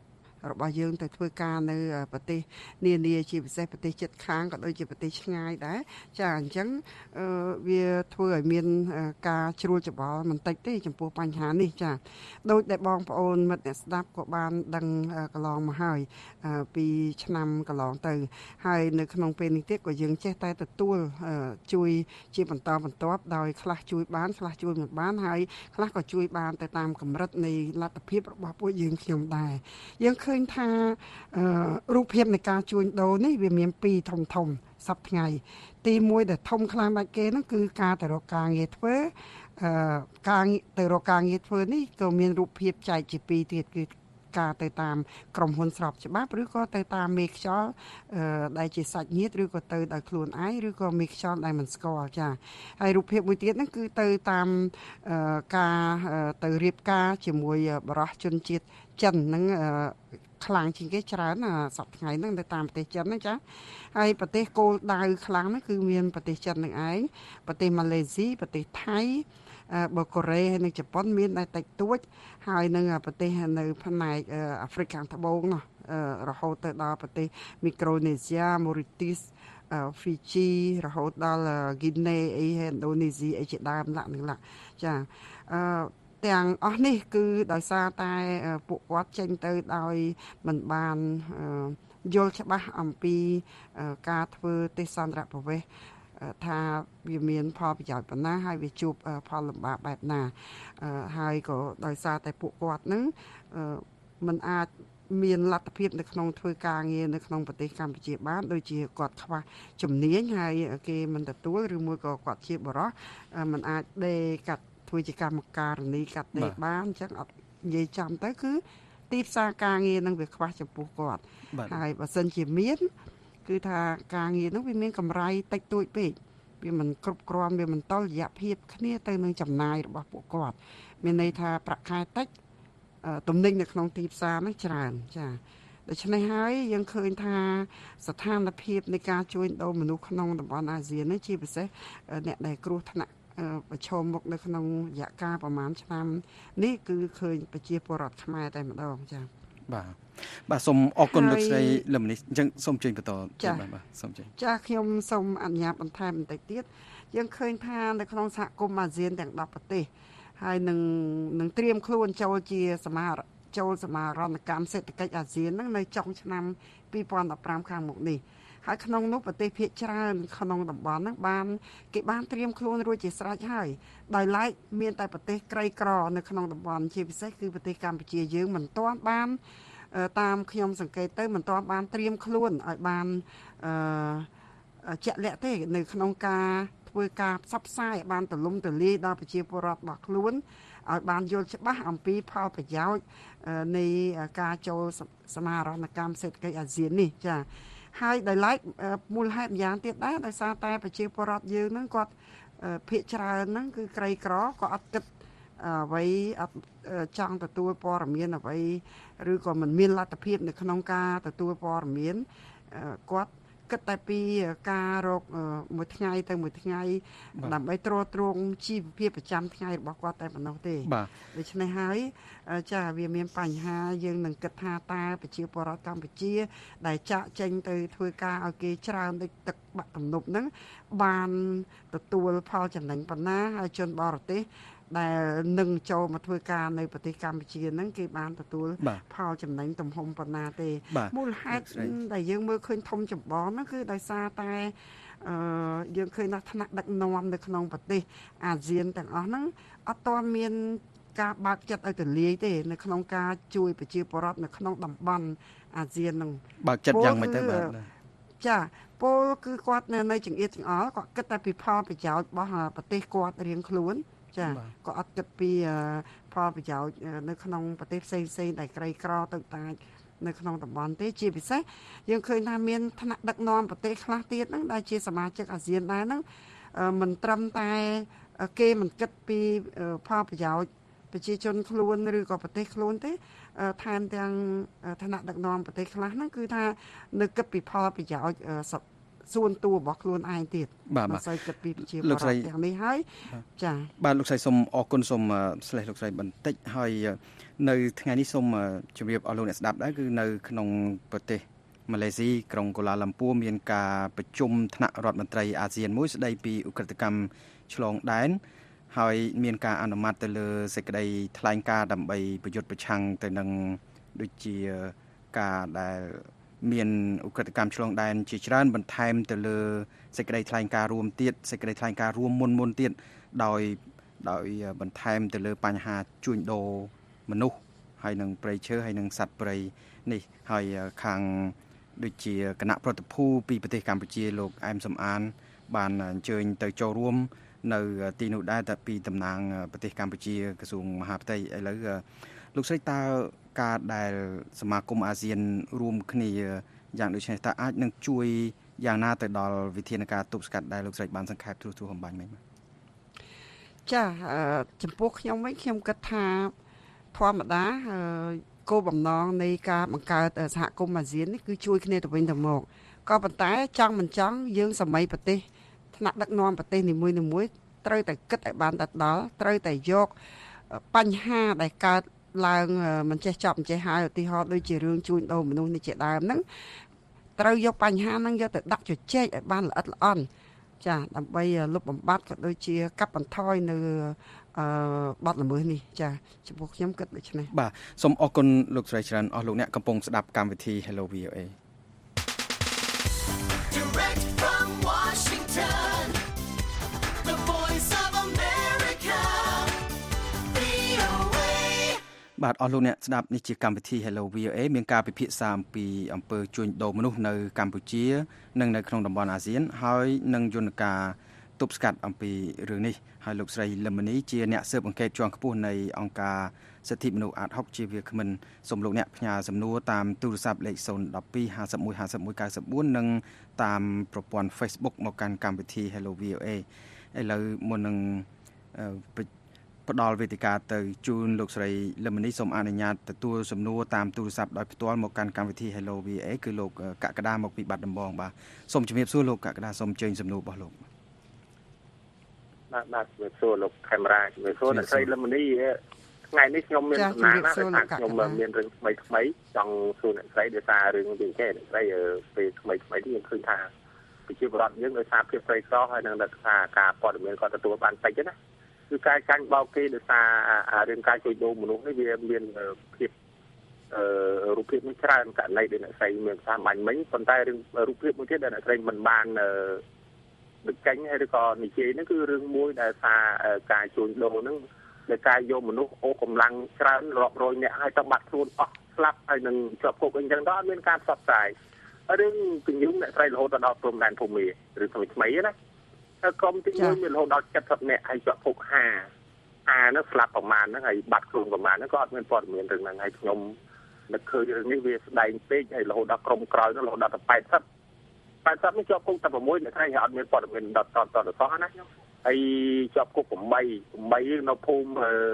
របស់យើងទៅធ្វើការនៅប្រទេសនានាជាពិសេសប្រទេសជិតខាងក៏ដូចជាប្រទេសឆ្ងាយដែរចាអញ្ចឹងវាធ្វើឲ្យមានការជ្រួលច្បល់បន្តិចទេចំពោះបញ្ហានេះចាដោយដែលបងប្អូនមិត្តអ្នកស្ដាប់ក៏បានដឹងកន្លងមកហើយពីឆ្នាំកន្លងទៅហើយនៅក្នុងពេលនេះទៀតក៏យើងចេះតែទទួលជួយជាបន្តបន្ទាប់ដោយខ្លះជួយបានខ្លះជួយមិនបានហើយខ្លះក៏ជួយបានទៅតាមកម្រិតនៃលទ្ធភាពរបស់ពួកយើងខ្ញុំដែរយើងឃើញថារូបភាពនៃការជួញដូរនេះវាមានពីរធំសប្តាហ៍ថ្ងៃទី1ដែលធំខ្លាំងដាច់គេហ្នឹងគឺការទៅរកការងារធ្វើការទៅរកការងារធ្វើនេះក៏មានរូបភាពចែកជាពីរទៀតគឺការទៅតាមក្រុមហ៊ុនស្របច្បាប់ឬក៏ទៅតាមមេខ្យល់ដែលជាសាច់ញាតិឬក៏ទៅដោយខ្លួនឯងឬក៏មេខ្យល់ដែលមិនស្គាល់ចាហើយរូបភាពមួយទៀតហ្នឹងគឺទៅតាមការទៅរៀបការជាមួយបរិសុទ្ធជនជាតិចិនហ្នឹងខ្លាំងជាងគេច្រើនសប្តាហ៍ថ្ងៃហ្នឹងទៅតាមប្រទេសចិនហ្នឹងចាហើយប្រទេសគោលដៅខ្លាំងហ្នឹងគឺមានប្រទេសចិននឹងឯងប្រទេសម៉ាឡេស៊ីប្រទេសថៃបើកូរ៉េហើយនិងជប៉ុនមានតែតិចតួចហើយនឹងប្រទេសនៅផ្នែកអាហ្វ្រិកខាងត្បូងនោះរហូតទៅដល់ប្រទេសមីក្រូនេស៊ីយ៉ាម៉ូរីទីសហ្វីជីរហូតដល់ហ្គីណេអីឥណ្ឌូនេស៊ីអីជាដើមឡាក់ចាទាំងអស់នេះគឺដោយសារតែពួកគាត់ចេញទៅដោយមិនបានយល់ច្បាស់អំពីការធ្វើទេសន្តរប្រវេសន៍ថាវាមានផលប្រយោជន៍ប៉ុណ្ណាហើយវាជួបផលលំបាកបែបណាហើយក៏ដោយសារតែពួកគាត់នឹងមិនអាចមានលទ្ធភាពនៅក្នុងធ្វើការងារនៅក្នុងប្រទេសកម្ពុជាបានដូចជាគាត់ខ្វះជំនាញហើយគេមិនទទួលឬមួយក៏គាត់ជាបរិសុទ្ធមិនអាចដេរកាត់ធ្វើជាកម្មការនីកាត់ដេរបានអញ្ចឹងអត់និយាយចំទៅគឺទីផ្សារការងារនឹងវាខ្វះចំពោះគាត់ហើយបើសិនជាមានគឺថាការងារនោះវាមានកម្រៃតិចតួចពេកវាមិនគ្រប់គ្រាន់វាមិនតលរយៈភាពគ្នាទៅនឹងចំណាយរបស់ពួកគាត់មានន័យថាប្រាក់ខែតិចទំនិញនៅក្នុងទីផ្សារនោះច្រើនចាដូច្នេះហើយយើងឃើញថាស្ថានភាពនៃការជួញដូរមនុស្សក្នុងតំបន់អាស៊ាននេះជាពិសេសអ្នកដែលគ្រោះថ្នាក់ប្រឈមមុខនៅក្នុងរយៈកាលប្រហែលឆ្នាំនេះគឺឃើញប្រជាពលរដ្ឋខ្មែរតែម្ដងចាបាទសូមអរគុណលោកស្រីលឹមនេះអញ្ចឹងសូមជួយបន្តចាបាទសូមជួយចាខ្ញុំសូមអនុញ្ញាតបន្ថែមបន្តិចទៀតយើងឃើញថានៅក្នុងសហគមន៍អាស៊ានទាំង10ប្រទេសហើយនឹងត្រៀមខ្លួនចូលជាសមារណកម្មសេដ្ឋកិច្ចអាស៊ានហ្នឹងនៅចុងឆ្នាំ2015ខាងមុខនេះហើយក្នុងនោះប្រទេសភាគច្រើនក្នុងតំបន់ហ្នឹងគេបានត្រៀមខ្លួនរួចជាស្រេចហើយដោយឡែកមានតែប្រទេសក្រីក្រនៅក្នុងតំបន់ជាពិសេសគឺប្រទេសកម្ពុជាយើងមិនទាន់បានតាមខ្ញុំសង្កេតទៅមិនទាន់បានត្រៀមខ្លួនឲ្យបានជាក់លាក់ទេនៅក្នុងការធ្វើការផ្សព្វផ្សាយឲ្យបានទូលំទូលាយដល់ប្រជាពលរដ្ឋរបស់ខ្លួនឲ្យបានយល់ច្បាស់អំពីផលប្រយោជន៍នៃការចូលសមាហរណកម្មសេដ្ឋកិច្ចអាស៊ាននេះចាហើយដោយឡែកមូលហេតុម្យ៉ាងទៀតដែរដោយសារតែប្រជាពលរដ្ឋយើងហ្នឹងគាត់ភាគច្រើនហ្នឹងគឺក្រីក្រក៏អត់គិតអ្វីអត់ចង់ទទួលព័ត៌មានអ្វីឬក៏មិនមានលទ្ធភាពនៅក្នុងការទទួលព័ត៌មានគាត់គិតតែពីការរកមួយថ្ងៃទៅមួយថ្ងៃដើម្បីទ្រទ្រង់ជីវភាពប្រចាំថ្ងៃរបស់គាត់តែប៉ុណ្ណោះទេដូច្នេះហើយចាវាមានបញ្ហាយើងនឹងគិតថាតើប្រជាពលរដ្ឋកម្ពុជាដែលចាក់ចេញទៅធ្វើការឲ្យគេច្រើនដូចទឹកបាក់ទំនប់ហ្នឹងបានទទួលផលចំណេញប៉ុណ្ណាហើយជនបរទេសដែលនឹងចូលមកធ្វើការនៅប្រទេសកម្ពុជាហ្នឹងគេបានទទួលផលចំណេញទំហំប៉ុណ្ណាទេមូលហេតុដែលយើងមើលឃើញធំចម្បងហ្នឹងគឺដោយសារតែយើងឃើញថាថ្នាក់ដឹកនាំនៅក្នុងប្រទេសអាស៊ានទាំងអស់ហ្នឹងអត់ទាន់មានការបើកចិត្តឲ្យទូលាយទេនៅក្នុងការជួយប្រជាពលរដ្ឋនៅក្នុងតំបន់អាស៊ានហ្នឹងបើកចិត្តយ៉ាងម៉េចទៅបាទចាពលគឺគាត់នៅចង្អៀតចង្អល់គាត់គិតតែពីផលប្រយោជន៍របស់ប្រទេសគាត់រៀងខ្លួនចាក៏អត់គិតពីផលប្រយោជន៍នៅក្នុងប្រទេសផ្សេងៗដែលក្រីក្រទៅតាចនៅក្នុងតំបន់ទេជាពិសេសយើងឃើញថាមានថ្នាក់ដឹកនាំប្រទេសខ្លះទៀតហ្នឹងដែលជាសមាជិកអាស៊ានដែរហ្នឹងមិនត្រឹមតែគេមិនគិតពីផលប្រយោជន៍ប្រជាជនខ្លួនឬក៏ប្រទេសខ្លួនទេថែមទាំងថ្នាក់ដឹកនាំប្រទេសខ្លះហ្នឹងគឺថានៅគិតពីផលប្រយោជន៍សួនតួរបស់ខ្លួនឯងទៀតមិនសូវគិតពីប្រជាពលរដ្ឋទាំងនេះហើយចាបាទលោកស្រីសូមអរគុណសូមស្លេះលោកស្រីបន្តិចហើយនៅថ្ងៃនេះសូមជម្រាបអស់លោកអ្នកស្ដាប់ដែរគឺនៅក្នុងប្រទេសម៉ាឡេស៊ីក្រុងកូឡាឡាំពួរមានការប្រជុំថ្នាក់រដ្ឋមន្ត្រីអាស៊ានមួយស្ដីពីឧក្រិដ្ឋកម្មឆ្លងដែនហើយមានការអនុម័តទៅលើសេចក្តីថ្លែងការណ៍ដើម្បីប្រយុទ្ធប្រឆាំងទៅនឹងដូចជាការដែលមានឧក្រិដ្ឋកម្មឆ្លងដែនជាច្រើនបន្ថែមទៅលើសេចក្តីថ្លែងការណ៍រួមទៀតសេចក្តីថ្លែងការណ៍រួមមុនទៀតដោយបន្ថែមទៅលើបញ្ហាជួញដូរមនុស្សហើយនឹងព្រៃឈើហើយនឹងសត្វព្រៃនេះហើយខាងដូចជាគណៈប្រតិភូពីប្រទេសកម្ពុជាលោកអែមសំអានបានអញ្ជើញទៅចូលរួមនៅទីនោះដែរតែពីតំណាងប្រទេសកម្ពុជាក្រសួងមហាផ្ទៃឥឡូវលោកស្រីតើការដែលសមាគមអាស៊ានរួមគ្នាយ៉ាងដូចនេះតើអាចនឹងជួយយ៉ាងណាទៅដល់វិធានការទប់ស្កាត់ដែលលោកស្រីបានសង្ខេបទូអំបញ្ញមិញចាចំពោះខ្ញុំវិញខ្ញុំគិតថាធម្មតាគោលបំណងនៃការបង្កើតសហគមន៍អាស៊ាននេះគឺជួយគ្នាទៅវិញទៅមកក៏ប៉ុន្តែចង់មិនចង់យើងសម័យប្រទេសថ្នាក់ដឹកនាំប្រទេសនីមួយៗត្រូវតែគិតឲ្យបានដល់ត្រូវតែយកបញ្ហាដែលកើតឡើងមិនចេះចប់មិនចេះហើយឧទាហរណ៍ដូចជារឿងជួញដូរមនុស្សនេះជាដើមហ្នឹងត្រូវយកបញ្ហាហ្នឹងយកទៅដាក់ជជែកឲ្យបានល្អិតល្អន់ចាដើម្បីលុបបំបាត់ក៏ដូចជាកាត់បន្ថយនៅបទល្មើសនេះចាចំពោះខ្ញុំគិតដូច្នេះបាទសូមអរគុណលោកស្រីច្រើនអស់លោកអ្នកកំពុងស្ដាប់កម្មវិធី Hello VOA Direct from Washington The Voice of America VOA បាទអស់លោកអ្នកស្ដាប់នេះជាកម្មវិធី Hello VOA មានការពិភាក្សាអំពីអំពើជួញដូរមនុស្សនៅកម្ពុជានិងនៅក្នុងតំបន់អាស៊ានហើយនឹងយន្តការទប់ស្កាត់អំពីរឿងនេះហើយលោកស្រីលឹមមនីជាអ្នកស៊ើបអង្កេតជាន់ខ្ពស់នៃអង្គការសិទ្ធិមនុស្សអាត6ជាវាគ្មិនសូមលោកអ្នកផ្ញើសំណួរតាមទូរស័ព្ទលេខ012 51 51 94និងតាមប្រព័ន្ធ Facebook មកកាន់កម្មវិធី Hello VOA ឥឡូវមុននឹងផ្ដល់វេទិកាទៅជូនលោកស្រីលឹមមនីសូមអនុញ្ញាតទទួលសំណួរតាមទូរស័ព្ទដោយផ្ទាល់មកកាន់កម្មវិធី Hello VOA គឺលោកកក្កដាមកពីបាត់ដំបងបាទសូមជម្រាបសួរលោកកក្កដាសូមអញ្ជើញសំណួររបស់លោកបាទជំរាបសួរលោកខេមរាជំរាបសួរអ្នកស្រីលឹមមនីថ្ងៃនេះខ្ញុំមានសំណាងណាស់ថាខ្ញុំមានរឿងថ្មីចង់សួរអ្នកស្រីដោយសាររឿងនេះគេអ្នកស្រីពេលថ្មីនេះខ្ញុំឃើញថាប្រជាពលរដ្ឋយើងដោយសារភាពស្រីស្រស់ហើយនឹងថាការព័ត៌មានគាត់ទទួលបានតិចណាគឺការចាញ់បោកគេដោយសាររឿងការជួញដូរមនុស្សនេះវាមានភាពរូបភាពនេះច្រើនករណីដែលអ្នកស្រីមានសាមញ្ញមិញប៉ុន្តែរឿងរូបភាពមួយទៀតដែលអ្នកស្រីមិនបានបញ្ចេញហើយឬក៏និយាយហ្នឹងគឺរឿងមួយដែលសារការជួញដូរហ្នឹងដែលការយកមនុស្សអូកម្លាំងច្រើនរាប់រយនាក់ហើយទៅបាត់ខ្លួនអស់ស្លាប់ហើយនឹងជាប់គុកអីចឹងដល់អត់មានការផ្សព្វផ្សាយរឿងគញ្ញុំអ្នកស្រីរហូតដល់ព្រំដែនភូមិឬថ្មីណាក្រុមទី1មានរហូតដល់70នាក់ហើយជាប់គុក50ហ្នឹងស្លាប់ប្រមាណហ្នឹងហើយបាត់ខ្លួនប្រមាណហ្នឹងក៏អត់មានព័ត៌មានរឿងហ្នឹងហើយខ្ញុំនឹកឃើញរឿងនេះវាស្ដែងពេកហើយរហូតដល់ក្រុមក្រោយហ្នឹងរហូតដល់80នេះជាប់គុកតែ6អ្នកស្រីអត់មានព័ត៌មានដល់តសោះណាហើយជាប់គុក8នៅភូមិ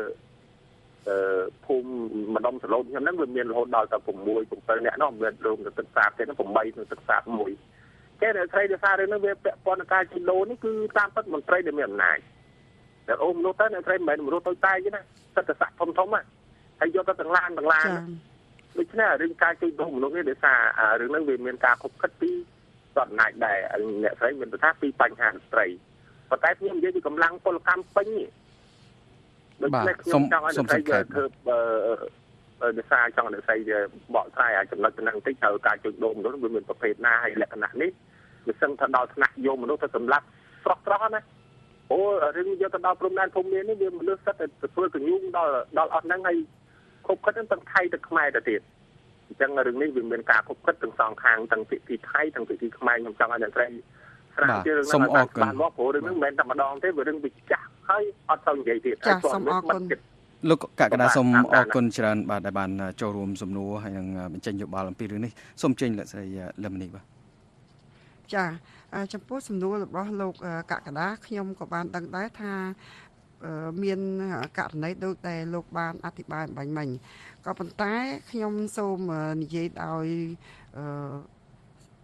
ម្ដុំសឡូតខ្ញុំហ្នឹងវាមានរហូតដល់តែ6 7នាក់នោះមានរួមទៅទឹកសាបទៀត8នៅទឹកសាប1គេអ្នកស្រីដែលសាររឿងហ្នឹងវាពាក់ព័ន្ធនឹងការជួញដូរនេះគឺតាមពិតមន្ត្រីដែលមានអំណាចតែអូមនុស្សទៅអ្នកស្រីមិនមែនមនុស្សតូចតាចទេណាសិទ្ធិស័ក្តិធំណាហើយយកទៅទាំងឡានដូច្នេះរឿងការជួញដូរមនុស្សនេះដោយសាររឿងហ្នឹងវាមានការខុបខិតពីរដ្ឋអំណាចដែរអ្នកស្រីមានប្រសាសន៍ពីបញ្ហាស្ត្រីប៉ុន្តែខ្ញុំនិយាយពីកម្លាំងពលកម្មពេញដូច្នេះខ្ញុំចង់ឲ្យអ្នកស្រីធ្វើដោយសារចង់ឲ្យអ្នកស្រីបកស្រាយចំណុចហ្នឹងបន្តិចទៅការជួញដូរមនុស្សវាមានប្រភេទណាហើយលក្ខណៈនេះវាសឹងថាដល់ថ្នាក់យកមនុស្សទៅសម្លាប់ស្រស់ណាអូរឿងយកទៅដល់ព្រំដែនភូមិនេះវាមនុស្សសិតតែធ្វើកញ្ញូងដល់អស់ហ្នឹងហើយខុបខិតទាំងថៃទៅខ្មែរទៅទៀតអញ្ចឹងរឿងនេះវាមានការខុបខិតទាំងសងខាងទាំងពីទីថៃទាំងពីទីខ្មែរខ្ញុំចង់ឲ្យអ្នកស្រីស្រាវជ្រាវរឿងហ្នឹងបានមកព្រោះរឿងហ្នឹងមិនមែនតែម្ដងទេវារឿងវាចាស់ហើយអត់ទៅនិយាយទៀតចាសូមអរគុណលោកកក្កដាសូមអរគុណច្រើនបាទដែលបានចូលរួមសំណួរហើយនឹងបញ្ចេញយោបល់អំពីរឿងនេះសូមចេញលោកស្រីលឹមនីបាទចាចំពោះសំណួររបស់លោកកក្កដាខ្ញុំក៏បានដឹងដែរថាមានករណីដូចដែលលោកបានអធិប្បាយបាញ់មិញក៏ប៉ុន្តែខ្ញុំសូមនិយាយដោយ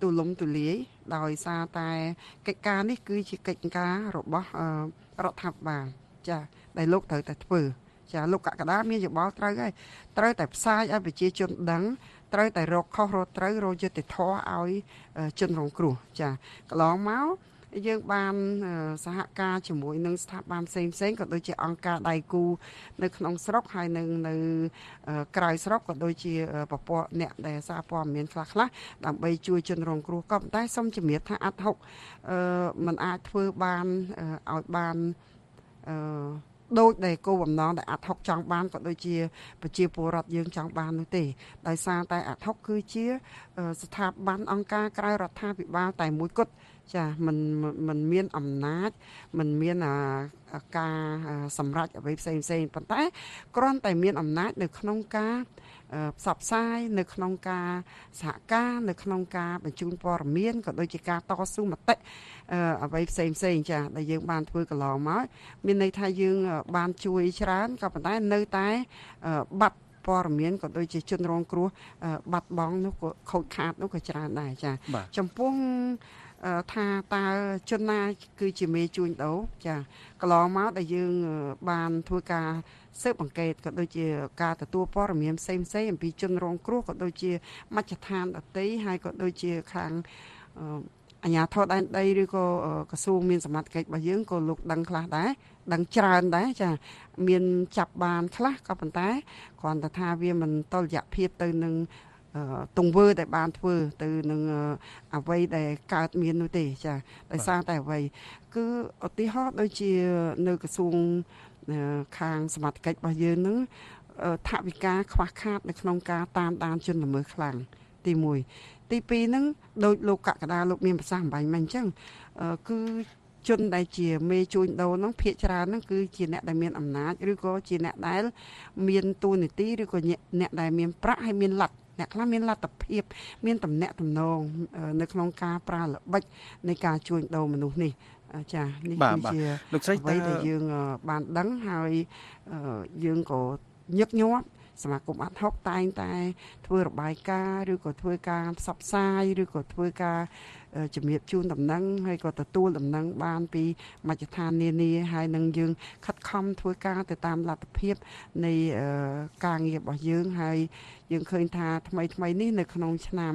ទូលំទូលាយដោយសារតែកិច្ចការនេះគឺជាកិច្ចការរបស់រដ្ឋាភិបាលចាដែលលោកត្រូវតែធ្វើចាលោកកក្កដាមានយោបល់ត្រូវហើយត្រូវតែផ្សាយឲ្យប្រជាជនដឹងត្រូវតែរកខុសរកត្រូវរកយុត្តិធម៌ឲ្យជនរងគ្រោះចាកន្លងមកយើងបានសហការជាមួយនឹងស្ថាប័នផ្សេងៗក៏ដូចជាអង្គការដៃគូនៅក្នុងស្រុកហើយនៅក្រៅស្រុកក៏ដូចជាពពកអ្នកដែលសារព័ត៌មានខ្លះៗដើម្បីជួយជនរងគ្រោះក៏ប៉ុន្តែសូមជំរាបថាអាត់ហុកมันអាចធ្វើបានឲ្យបានដូចដែលគោលបំណងដែលអាត់ហុកចង់បានក៏ដូចជាប្រជាពលរដ្ឋយើងចង់បាននោះទេដោយសារតែអាត់ហុកគឺជាស្ថាប័នអង្គការក្រៅរដ្ឋាភិបាលតែមួយគត់ចាมันមានអំណាចมันមានការសម្រេចអ្វីផ្សេងប៉ុន្តែគ្រាន់តែមានអំណាចនៅក្នុងការផ្សព្វផ្សាយនៅក្នុងការសហការនៅក្នុងការបញ្ជូនព័ត៌មានក៏ដូចជាការតស៊ូមតិអ្វីផ្សេងចាដែលយើងបានធ្វើកន្លងមកមានន័យថាយើងបានជួយច្រើនក៏ប៉ុន្តែនៅតែបាត់ព័ត៌មានក៏ដូចជាជនរងគ្រោះបាត់បង់នោះក៏ខូចខាតនោះក៏ច្រើនដែរចាចំពោះថាតើជនណាគឺជាមេជួញដូរចាកន្លងមកដែលយើងបានធ្វើការស៊ើបអង្កេតក៏ដូចជាការទទួលព័ត៌មានផ្សេងអំពីជនរងគ្រោះក៏ដូចជាមជ្ឈដ្ឋានដទៃហើយក៏ដូចជាខាងអាជ្ញាធរដែនដីឬក៏ក្រសួងមានសមត្ថកិច្ចរបស់យើងក៏លោកដឹងខ្លះដែរដឹងច្រើនដែរចាមានចាប់បានខ្លះក៏ប៉ុន្តែគ្រាន់តែថាវាមិនតុល្យភាពទៅនឹងទង្វើដែលបានធ្វើទៅនឹងអ្វីដែលកើតមាននោះទេចាដោយសារតែអ្វីគឺឧទាហរណ៍ដូចជានៅក្រសួងខាងសមត្ថកិច្ចរបស់យើងនឹងថវិកាខ្វះខាតនៅក្នុងការតាមដានជនល្មើសខ្លាំងទី1ទី2ហ្នឹងដោយលោកកក្កដាលោកមានប្រសាសន៍អំបញ្ញមិនអញ្ចឹងគឺជនដែលជាមេជួញដូរហ្នឹងភាគច្រើនហ្នឹងគឺជាអ្នកដែលមានអំណាចឬក៏ជាអ្នកដែលមានតួនាទីឬក៏អ្នកដែលមានប្រាក់ហើយមានលទ្ធអ្នកខ្លះមានលទ្ធភាពមានតំណែងតំណងនៅក្នុងការប្រើល្បិចនៃការជួញដូរមនុស្សនេះចានេះគឺជាលោកស្រីអ្វីដែលយើងបានដឹងហើយយើងក៏ញឹកញាប់សមាគមអាត់ហុកតែងតែធ្វើរបាយការណ៍ឬក៏ធ្វើការផ្សព្វផ្សាយឬក៏ធ្វើការជំរាបជូនដំណឹងហើយក៏ទទួលដំណឹងបានពីមជ្ឈដ្ឋាននានាហើយនឹងយើងខិតខំធ្វើការទៅតាមលទ្ធភាពនៃការងាររបស់យើងហើយយើងឃើញថាថ្មីនេះនៅក្នុងឆ្នាំ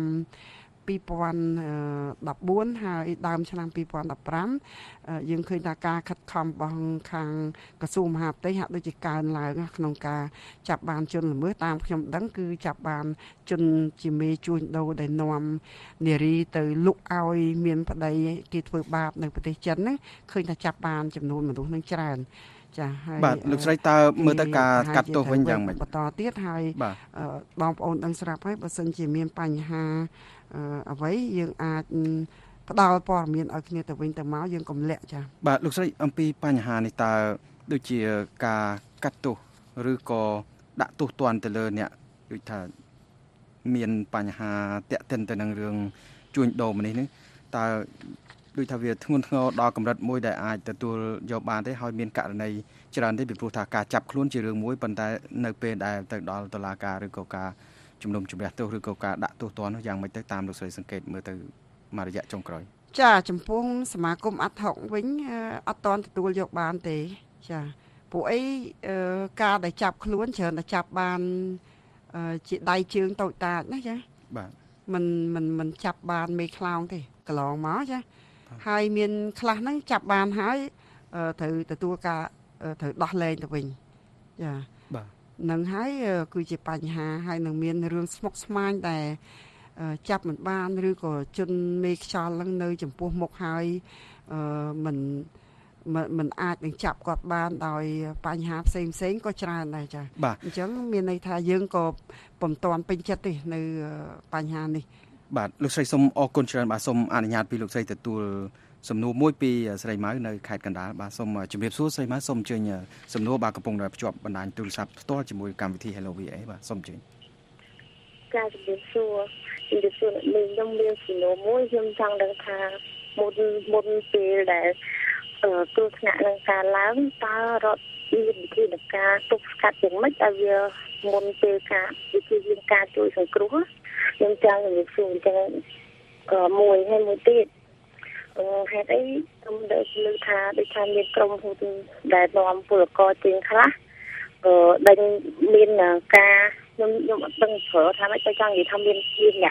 2014ហើយដើមឆ្នាំ2015យើងឃើញថាការខិតខំរបស់ខាងក្រសួងមហាផ្ទៃហាក់ដូចជាកើនឡើងក្នុងការចាប់បានជនល្មើសតាមខ្ញុំដឹងគឺចាប់បានជនជាមេជួញដូរដែលនាំនារីទៅលុកឲ្យមានប្តីគេធ្វើបាបនៅប្រទេសចិនហ្នឹងឃើញថាចាប់បានចំនួនមនុស្សហ្នឹងច្រើនចាហើយបាទលោកស្រីតើមើលទៅការកាត់ទោសវិញយ៉ាងម៉េចបន្តទៀតហើយបងប្អូនដឹងស្រាប់ហើយបើសិនជាមានបញ្ហាអ្វីយើងអាចផ្ដល់ព័ត៌មានឲ្យគ្នាទៅវិញទៅមកយើងកុំលាក់ចាបាទលោកស្រីអំពីបញ្ហានេះតើដូចជាការកាត់ទោសឬក៏ដាក់ទោសទណ្ឌទៅលើអ្នកដូចថាមានបញ្ហាតាក់ទិនទៅនឹងរឿងជួញដូរមនុស្សនេះតើដូចថាវាធ្ងន់ធ្ងរដល់កម្រិតមួយដែលអាចទទួលយកបានទេហើយមានករណីច្រើនទេពីព្រោះថាការចាប់ខ្លួនជារឿងមួយប៉ុន្តែនៅពេលដែលទៅដល់តុលាការឬក៏ការជំនុំជម្រះទោសឬក៏ការដាក់ទោសទណ្ឌនោះយ៉ាងម៉េចទៅតាមលោកស្រីសង្កេតមើលទៅមួយរយៈចុងក្រោយចាចំពោះសមាគមអាត់ហុកវិញអត់ទាន់ទទួលយកបានទេចាពួកអីការដែលចាប់ខ្លួនច្រើនតែចាប់បានជាដៃជើងតូចតាចណាចាបាទមិនចាប់បានមេខ្លោងទេកន្លងមកចាហើយមានខ្លះហ្នឹងចាប់បានហើយត្រូវទទួលការត្រូវដោះលែងទៅវិញចាបាទនឹងហើយគឺជាបញ្ហាហើយនឹងមានរឿងស្មុគស្មាញដែលចាប់មិនបានឬក៏ជន់មេខ្យល់ហ្នឹងនៅចំពោះមុខហើយមិនអាចនឹងចាប់គាត់បានដោយបញ្ហាផ្សេងក៏ច្រើនដែរចាអញ្ចឹងមានន័យថាយើងក៏ពុំទាន់ពេញចិត្តទេនៅបញ្ហានេះបាទលោកស្រីសូមអរគុណច្រើនបាទសូមអនុញ្ញាតពីលោកស្រីទទួលសំណួរមួយពីស្រីម៉ៅនៅខេត្តកណ្ដាលបាទសូមជម្រាបសួរស្រីម៉ៅសូមអញ្ជើញសំណួរបាទកំពុងតែភ្ជាប់បណ្ដាញទូរស័ព្ទផ្ទាល់ជាមួយកម្មវិធី Hello VA បាទសូមអញ្ជើញចាជម្រាបសួរខ្ញុំមានសំណួរមួយខ្ញុំចង់ដឹងថាមុនពេលដែលគ្រោះថ្នាក់នឹងការឡើងតើរដ្ឋមានវិធីនៃការទប់ស្កាត់យ៉ាងម៉េចឲ្យវាមុនពេលការវិធីមានការជួយសង្គ្រោះខ្ញុំចង់ជម្រាបសួរអញ្ចឹងមួយហើយមួយទៀតហេតុអីខ្ញុំដឹងឮថាដូចថាមានក្រុមហ៊ុនដែលនាំពលករជាងខ្លះដេញមានការខ្ញុំអត់ដឹងព្រោះថាមិនទៅចង់និយាយថាមានអ្នក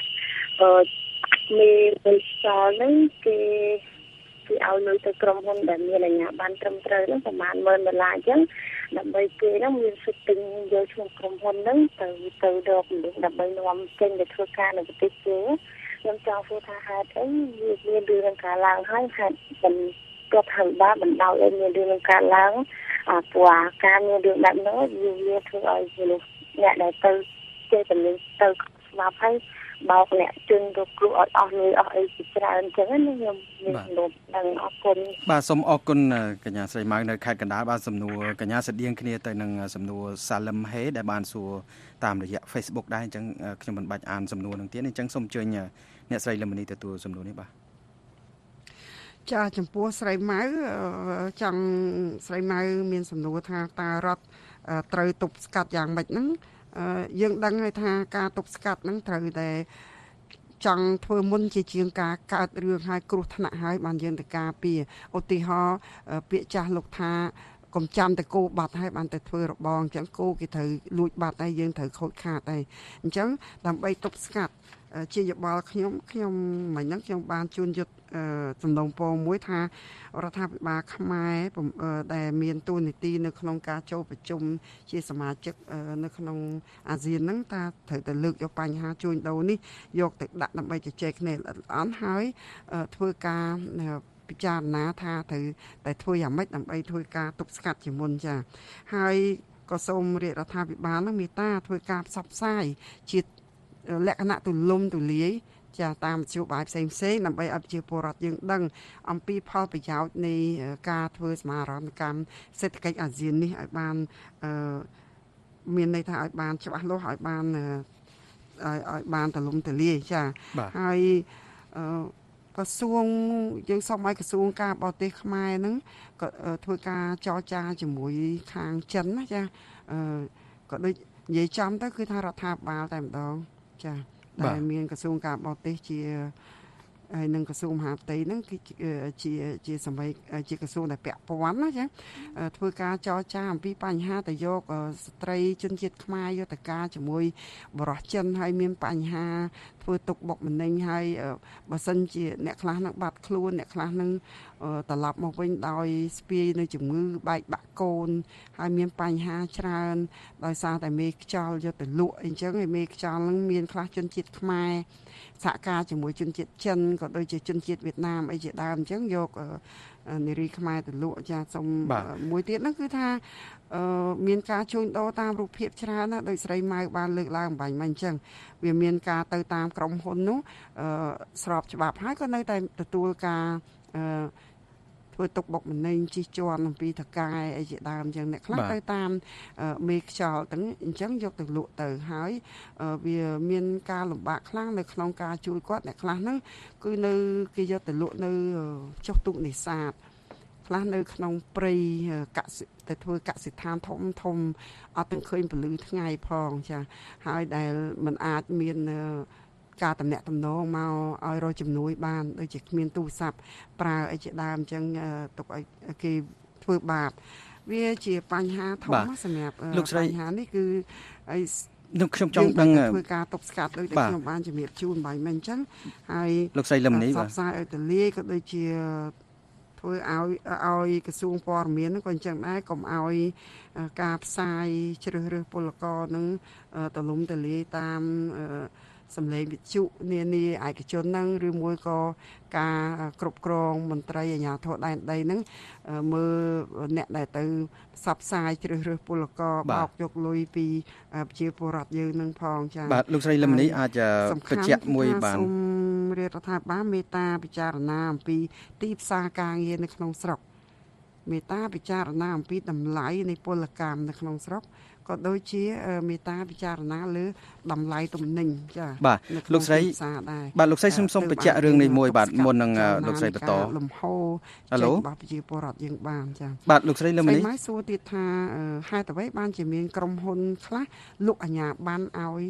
មេសលហ្នឹងគេឲ្យលុយទៅក្រុមហ៊ុនដែលមានអាជ្ញាប័ណ្ណត្រឹមត្រូវហ្នឹងប្រហែល$10,000អញ្ចឹងដើម្បីគេហ្នឹងមានសិទ្ធិទិញយកឈ្មោះក្រុមហ៊ុនហ្នឹងទៅដកមនុស្សដើម្បីនាំចេញទៅធ្វើការនៅប្រទេសគេខ្ញុំចង់សួរថាហេតុអីមានរឿងនឹងកើតឡើងហើយហេតុមិនគាត់ថាបានបណ្ដោយឲ្យមានរឿងនឹងកើតឡើងព្រោះការមានរឿងបែបហ្នឹងវាធ្វើឲ្យមនុស្សអ្នកដែលទៅចេះតែទៅស្មាប់ហើយបោកអ្នកជនរកគ្រោះអត់អស់លុយអស់អីជាច្រើនអញ្ចឹងណាខ្ញុំមានលោកដឹងអរគុណបាទសូមអរគុណកញ្ញាស្រីម៉ៅនៅខេត្តកណ្ដាលបាទសំណួរកញ្ញាស្តៀងគ្នាទៅនឹងសំណួរសាលឹមហេដែលបានសួរតាមរយៈ Facebook ដែរអញ្ចឹងខ្ញុំមិនបាច់អានសំណួរនឹងទៀតអញ្ចឹងសូមអញ្ជើញអ្នកស្រីលឹមនីទទួលសំណួរនេះបាទចាចំពោះស្រីម៉ៅចង់ស្រីម៉ៅមានសំណួរថាតើរដ្ឋត្រូវទប់ស្កាត់យ៉ាងម៉េចហ្នឹងយើងដឹងហើយថាការទប់ស្កាត់ហ្នឹងត្រូវតែចង់ធ្វើមុនជាជាងការកើតរឿងហើយគ្រោះថ្នាក់ហើយបានយើងទៅការពារឧទាហរណ៍ពាក្យចាស់លោកថាកុំចាំតែគោបាត់ហើយបានតែធ្វើរបងអញ្ចឹងគោគេត្រូវលួចបាត់ហើយយើងត្រូវខូចខាតហើយអញ្ចឹងដើម្បីទប់ស្កាត់ជាយោបល់ខ្ញុំមិញហ្នឹងខ្ញុំបានជួនយុទ្ធសំណូមពរមួយថារដ្ឋាភិបាលខ្មែរដែលមានតួនាទីនៅក្នុងការចូលប្រជុំជាសមាជិកនៅក្នុងអាស៊ានហ្នឹងថាត្រូវតែលើកយកបញ្ហាជួញដូរនេះយកទៅដាក់ដើម្បីជជែកគ្នាល្អិតល្អន់ហើយធ្វើការពិចារណាថាត្រូវតែធ្វើយ៉ាងម៉េចដើម្បីធ្វើការទប់ស្កាត់ជាមុនចាហើយក៏សូមរាជរដ្ឋាភិបាលនឹងមេត្តាធ្វើការផ្សព្វផ្សាយជាលក្ខណៈទូលំទូលាយចាតាមវិទ្យុបាយផ្សេងដើម្បីឲ្យប្រជាពលរដ្ឋយើងដឹងអំពីផលប្រយោជន៍នៃការធ្វើសមាហរណកម្មសេដ្ឋកិច្ចអាស៊ាននេះឲ្យបានមានន័យថាឲ្យបានច្បាស់លាស់ឲ្យបានទូលំទូលាយចាហើយក្រសួងយើងសូមឲ្យក្រសួងការបរទេសខ្មែរហ្នឹងក៏ធ្វើការចរចាជាមួយខាងចិនណាចាក៏ដូចនិយាយចំទៅគឺថារដ្ឋាភិបាលតែម្ដងចាដែលមានក្រសួងការបរទេសជាហើយនឹងក្រសួងមហាផ្ទៃហ្នឹងគឺជាសមីជាក្រសួងដែលពាក់ព័ន្ធណាចាធ្វើការចរចាអំពីបញ្ហាទៅយកស្ត្រីជនជាតិខ្មែរយកទៅការជាមួយបរិសុទ្ធចិនហើយមានបញ្ហាធ្វើទុកបុកម្នេញហើយបើសិនជាអ្នកខ្លះនឹងបាត់ខ្លួនអ្នកខ្លះនឹងត្រឡប់មកវិញដោយស្ពាយនៅជំងឺបែកបាក់កូនហើយមានបញ្ហាច្រើនដោយសារតែមេខ្យល់យកទៅលក់អញ្ចឹងហើយមេខ្យល់នឹងមានខ្លះជនជាតិខ្មែរសហការជាមួយជនជាតិចិនក៏ដូចជាជនជាតិវៀតណាមអីជាដើមអញ្ចឹងយកនារីខ្មែរទៅលក់ចាសុំមួយទៀតហ្នឹងគឺថាមានការជួញដូរតាមរូបភាពច្រើនណាដោយស្រីម៉ៅបានលើកឡើងអំបញ្ញមិញអញ្ចឹងវាមានការទៅតាមក្រុមហ៊ុននោះស្របច្បាប់ហើយក៏នៅតែទទួលការធ្វើទុកបុកម្នេញជិះជាន់អំពីថកែអីជាដើមអញ្ចឹងអ្នកខ្លះទៅតាមមេខ្យល់ទាំងអញ្ចឹងយកទៅលក់ទៅហើយវាមានការលំបាកខ្លាំងនៅក្នុងការជួយគាត់អ្នកខ្លះហ្នឹងគឺនៅគេយកទៅលក់នៅចុះទូកនេសាទខ្លះនៅក្នុងព្រៃទៅធ្វើកសិដ្ឋានធំអត់ទាំងឃើញពលឺថ្ងៃផងចាហើយដែលมันអាចមានការតំណាក់តំណងមកឲ្យរកជំនួយបានដូចជាគ្មានទូរស័ព្ទប្រើអីជាដើមអញ្ចឹងទុកឲ្យគេធ្វើបាបវាជាបញ្ហាធំសម្រាប់បញ្ហានេះគឺនឹងខ្ញុំចង់ដឹងធ្វើការទប់ស្កាត់ដូចខ្ញុំបានជំរាបជូនបាយមិញអញ្ចឹងហើយលោកស្រីលឹមនេះបាទផ្សាយឲ្យទលាយក៏ដូចជាធ្វើឲ្យក្រសួងព័ត៌មានក៏អញ្ចឹងដែរកុំឲ្យការផ្សាយជ្រើសរើសពលករនឹងទលំទលាយតាមសម្លេងវិទ្យុនានាឯកជនហ្នឹងឬមួយក៏ការគ្រប់គ្រងមន្ត្រីអាជ្ញាធរដែនដីហ្នឹងមើលអ្នកដែលទៅផ្សព្វផ្សាយជ្រើសរើសពលករបោកយកលុយពីប្រជាពលរដ្ឋយើងហ្នឹងផងចា៎បាទលោកស្រីលឹមនេះអាចបញ្ជាក់មួយបានសូមរាជរដ្ឋាភិបាលមេត្តាពិចារណាអំពីទីផ្សារការងារនៅក្នុងស្រុកមេត្តាពិចារណាអំពីតម្លៃនៃពលកម្មនៅក្នុងស្រុកក៏ដូចជាមេត្តាពិចារណាលើតម្លៃទំនិញចា៎បាទលោកស្រីបាទលោកស្រីសូមបញ្ជាក់រឿងនេះមួយបាទមុននឹងលោកស្រីបន្តលំហូររបស់ប្រជាពលរដ្ឋយើងបានចា៎បាទលោកស្រីលឹមនេះស្រីសួរទៀតថាហេតុអ្វីបានជាមានក្រុមហ៊ុនខ្លះលក់អាជ្ញាប័ណ្ណឲ្យ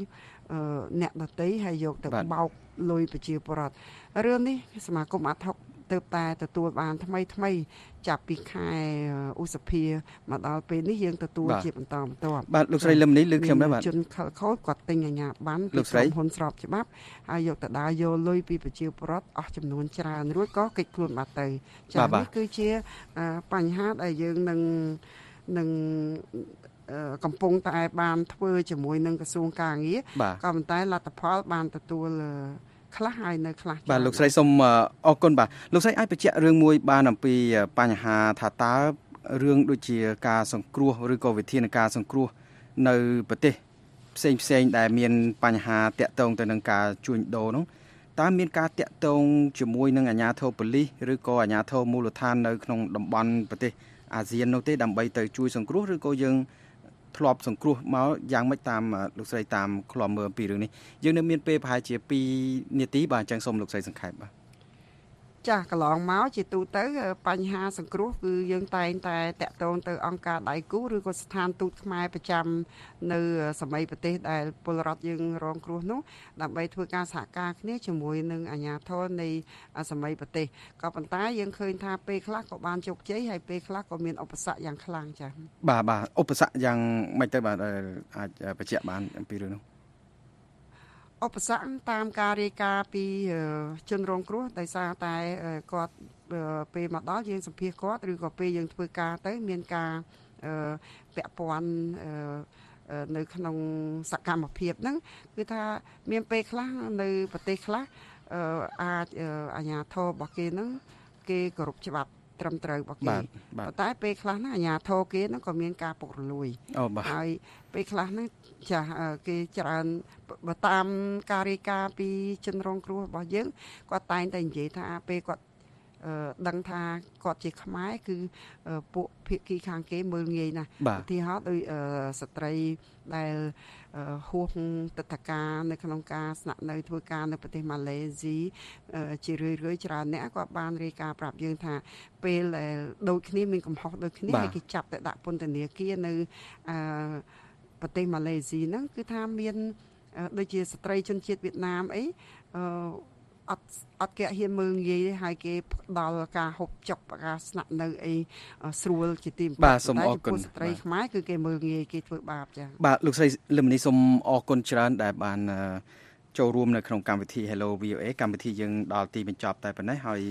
អ្នកដទៃហើយយកទៅបោកលុយប្រជាពលរដ្ឋរឿងនេះសមាគមអាត់ហុកទៅតែទទួលបានថ្មីចាប់ពីខែឧសភាមកដល់ពេលនេះយើងទទួលជាបន្តបន្ទាប់បាទលោកស្រីលឹមនេះលើខ្ញុំដែរបាទជនខិលខូចគាត់ទិញអាជ្ញាប័ណ្ណពីក្រុមហ៊ុនស្របច្បាប់ហើយយកទៅដើរយកលុយពីប្រជាពលរដ្ឋអស់ចំនួនច្រើនរួចក៏គេចខ្លួនបាត់ទៅចា៎នេះគឺជាបញ្ហាដែលយើងនឹងកំពុងតែបានធ្វើជាមួយនឹងក្រសួងកាងារក៏ប៉ុន្តែលទ្ធផលបានទទួលខ្លះហើយនៅខ្លះបាទលោកស្រីសូមអរគុណបាទលោកស្រីអាចបញ្ជាក់រឿងមួយបានអំពីបញ្ហាថាតើរឿងដូចជាការសង្គ្រោះឬក៏វិធានការសង្គ្រោះនៅប្រទេសផ្សេងដែលមានបញ្ហាតាក់ទងទៅនឹងការជួញដូរនោះតើមានការតាក់ទងជាមួយនឹងអាជ្ញាធរប៉ូលីសឬក៏អាជ្ញាធរមូលដ្ឋាននៅក្នុងតំបន់ប្រទេសអាស៊ាននោះទេដើម្បីទៅជួយសង្គ្រោះឬក៏យើងធ្លាប់សង្គ្រោះមកយ៉ាងម៉េចតាមលោកស្រីតាមឃ្លាំមើលពីរឿងនេះយើងនៅមានពេលប្រហែលជា2នាទីបាទអញ្ចឹងសូមលោកស្រីសង្ខេបបាទចាស់កន្លងមកជាទូទៅបញ្ហាសង្គ្រោះគឺយើងតែងតែតាក់ទងទៅអង្គការដៃគូឬក៏ស្ថានទូតខ្មែរប្រចាំនៅសម័យប្រទេសដែលពលរដ្ឋយើងរងគ្រោះនោះដើម្បីធ្វើការសហការគ្នាជាមួយនឹងអាជ្ញាធរនៃសម័យប្រទេសក៏ប៉ុន្តែយើងឃើញថាពេលខ្លះក៏បានជោគជ័យហើយពេលខ្លះក៏មានឧបសគ្គយ៉ាងខ្លាំងចា៎បាទឧបសគ្គយ៉ាងម៉េចទៅបាទអាចបញ្ជាក់បានអំពីរឿងនោះឧបសគ្គតាមការរាយការណ៍ពីជនរងគ្រោះដោយសារតែគាត់ពេលមកដល់យើងសម្ភាសគាត់ឬក៏ពេលយើងធ្វើការទៅមានការពាក់ព័ន្ធនៅក្នុងសកម្មភាពហ្នឹងគឺថាមានពេលខ្លះនៅប្រទេសខ្លះអាចអាជ្ញាធររបស់គេហ្នឹងគេគោរពច្បាប់ត្រឹមត្រូវរបស់គេតែពេលខ្លះណាអាជ្ញាធរគេហ្នឹងក៏មានការពុករលួយហើយពេលខ្លះហ្នឹងចាស់គេច្រើនបើតាមការរាយការណ៍ពីជនរងគ្រោះរបស់យើងគាត់តែងតែនិយាយថាពេលគាត់ដឹងថាគាត់ជាខ្មែរគឺពួកភាគីខាងគេមើលងាយណាស់ឧទាហរណ៍ដោយស្ត្រីដែលហួសទិដ្ឋាការនៅក្នុងការស្នាក់នៅធ្វើការនៅប្រទេសម៉ាឡេស៊ីជារឿយច្រើនអ្នកគាត់បានរាយការណ៍ប្រាប់យើងថាពេលដូចគ្នាមានកំហុសដូចគ្នាហើយគេចាប់ទៅដាក់ពន្ធនាគារនៅប្រទេសម៉ាឡេស៊ីហ្នឹងគឺថាមានដូចជាស្ត្រីជនជាតិវៀតណាមអីអត់គេហ៊ានមើលងាយហើយគេផ្ដល់ការហូបចុកការស្នាក់នៅអីស្រួលជាទីបំផុតបាទសូមអរគុណស្ត្រីខ្មែរគឺគេមើលងាយគេធ្វើបាបចា៎បាទលោកស្រីលឹមនីសូមអរគុណច្រើនដែលបានចូលរួមនៅក្នុងកម្មវិធី Hello VOA កម្មវិធីយើងដល់ទីបញ្ចប់តែប៉ុណ្ណេះហើយ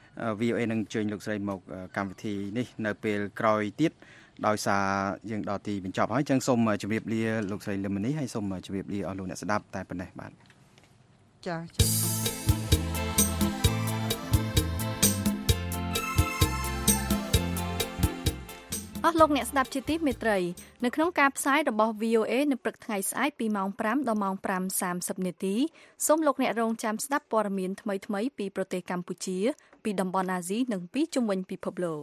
VOA នឹងអញ្ជើញលោកស្រីមកកម្មវិធីនេះនៅពេលក្រោយទៀតដោយសារយើងដល់ទីបញ្ចប់ហើយអញ្ចឹងសូមជម្រាបលាលោកស្រីលឹមនីហើយសូមជម្រាបលាអស់លោកអ្នកស្ដាប់តែប៉ុណ្ណេះបាទចា៎អស់លោកអ្នកស្ដាប់ជាទីមេត្រីនៅក្នុងការផ្សាយរបស់ VOA នៅព្រឹកថ្ងៃស្អែកពីម៉ោង 5 ដល់ម៉ោង 5:30 នាទីសូមលោកអ្នករងចាំស្ដាប់ព័ត៌មានថ្មីៗពីប្រទេសកម្ពុជាពីតំបន់អាស៊ីនិងពីជុំវិញពិភពលោក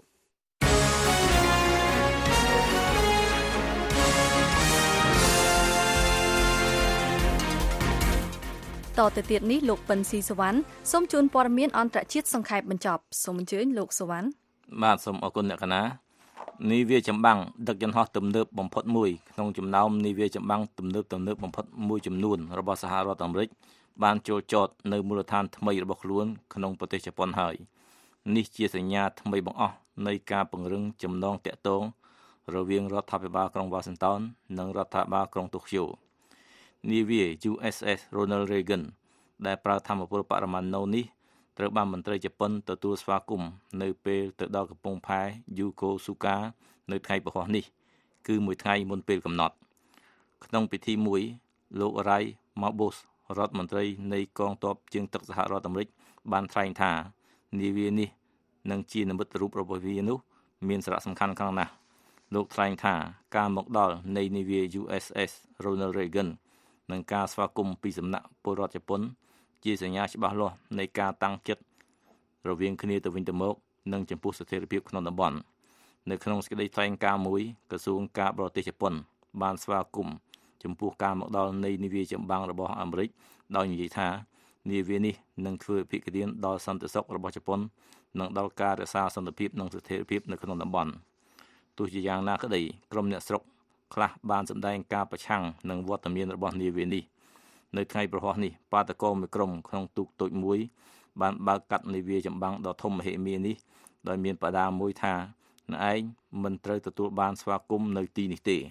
តទៅទៀតនេះលោកប៉ិនស៊ីសវណ្ណសូមជូនព័ត៌មានអន្តរជាតិសង្ខេបបញ្ចប់សូមអញ្ជើញលោកសវណ្ណបាទសូមអរគុណអ្នកកណានាវាចម្បាំងដឹកយន្តហោះទំនើបបំផុតមួយក្នុងចំណោមនាវាចម្បាំងទំនើបបំផុតមួយចំនួនរបស់សហរដ្ឋអាមេរិកបានចូលចតនៅមូលដ្ឋានថ្មីរបស់ខ្លួនក្នុងប្រទេសជប៉ុនហើយនេះជាសញ្ញាថ្មីបង្អស់នៃការពង្រឹងចំណងទាក់ទងរវាងរដ្ឋាភិបាលក្រុង Washington និងរដ្ឋាភិបាលក្រុង Tokyo នាវា USS Ronald Reagan ដែលប្រើថាមពលបរមាណូនេះត្រូវបានមន្ត្រីជប៉ុនទទួលស្វាគមន៍នៅពេលទៅដល់កំពង់ផែ Yokosuka នៅថ្ងៃពហុនេះគឺមួយថ្ងៃមុនពេលកំណត់ក្នុងពិធីមួយលោក Ray Mabus រដ្ឋមន្ត្រីនៃកងទ័ពជើងទឹកសហរដ្ឋអាមេរិកបានថ្លែងថានាវានេះនិងជានិមិត្តរូបរបស់វានោះមានសារៈសំខាន់ខ្លាំងណាស់លោកថ្លែងថាការមកដល់នៃនាវា USS Ronald Reagan និងការស្វាគមន៍ពីសំណាក់ពលរដ្ឋជប៉ុនជាសញ្ញាច្បាស់លាស់នៃការតាំងចិត្តរវាងគ្នាទៅវិញទៅមកនិងចំពោះស្ថិរភាពក្នុងតំបន់នៅក្នុងសេចក្តីថ្លែងការណ៍មួយក្រសួងការបរទេសជប៉ុនបានស្វាគមន៍ចំពោះការមកដល់នៃនាវាចម្បាំងរបស់អាមេរិកដោយនិយាយថានាវានេះនឹងធ្វើអភិក្រិយាដល់សន្តិសុខរបស់ជប៉ុននិងដល់ការរក្សាសន្តិភាពនិងស្ថិរភាពនៅក្នុងតំបន់ទោះជាយ៉ាងណាក្តីក្រុមអ្នកស្រុកខ្លះបានសម្ដែងការប្រឆាំងនឹងវត្តមានរបស់នាវានេះនៅថ្ងៃប្រហោះនេះបាតកោមួយក្រុមក្នុងទូកតូចមួយបានបើកកាត់នាវាចម្បាំងដ៏ធំមហិមានេះដោយមានបដាមួយថាអ្នកឯងមិនត្រូវទទួលបានស្វាគមន៍នៅទីនេះទេ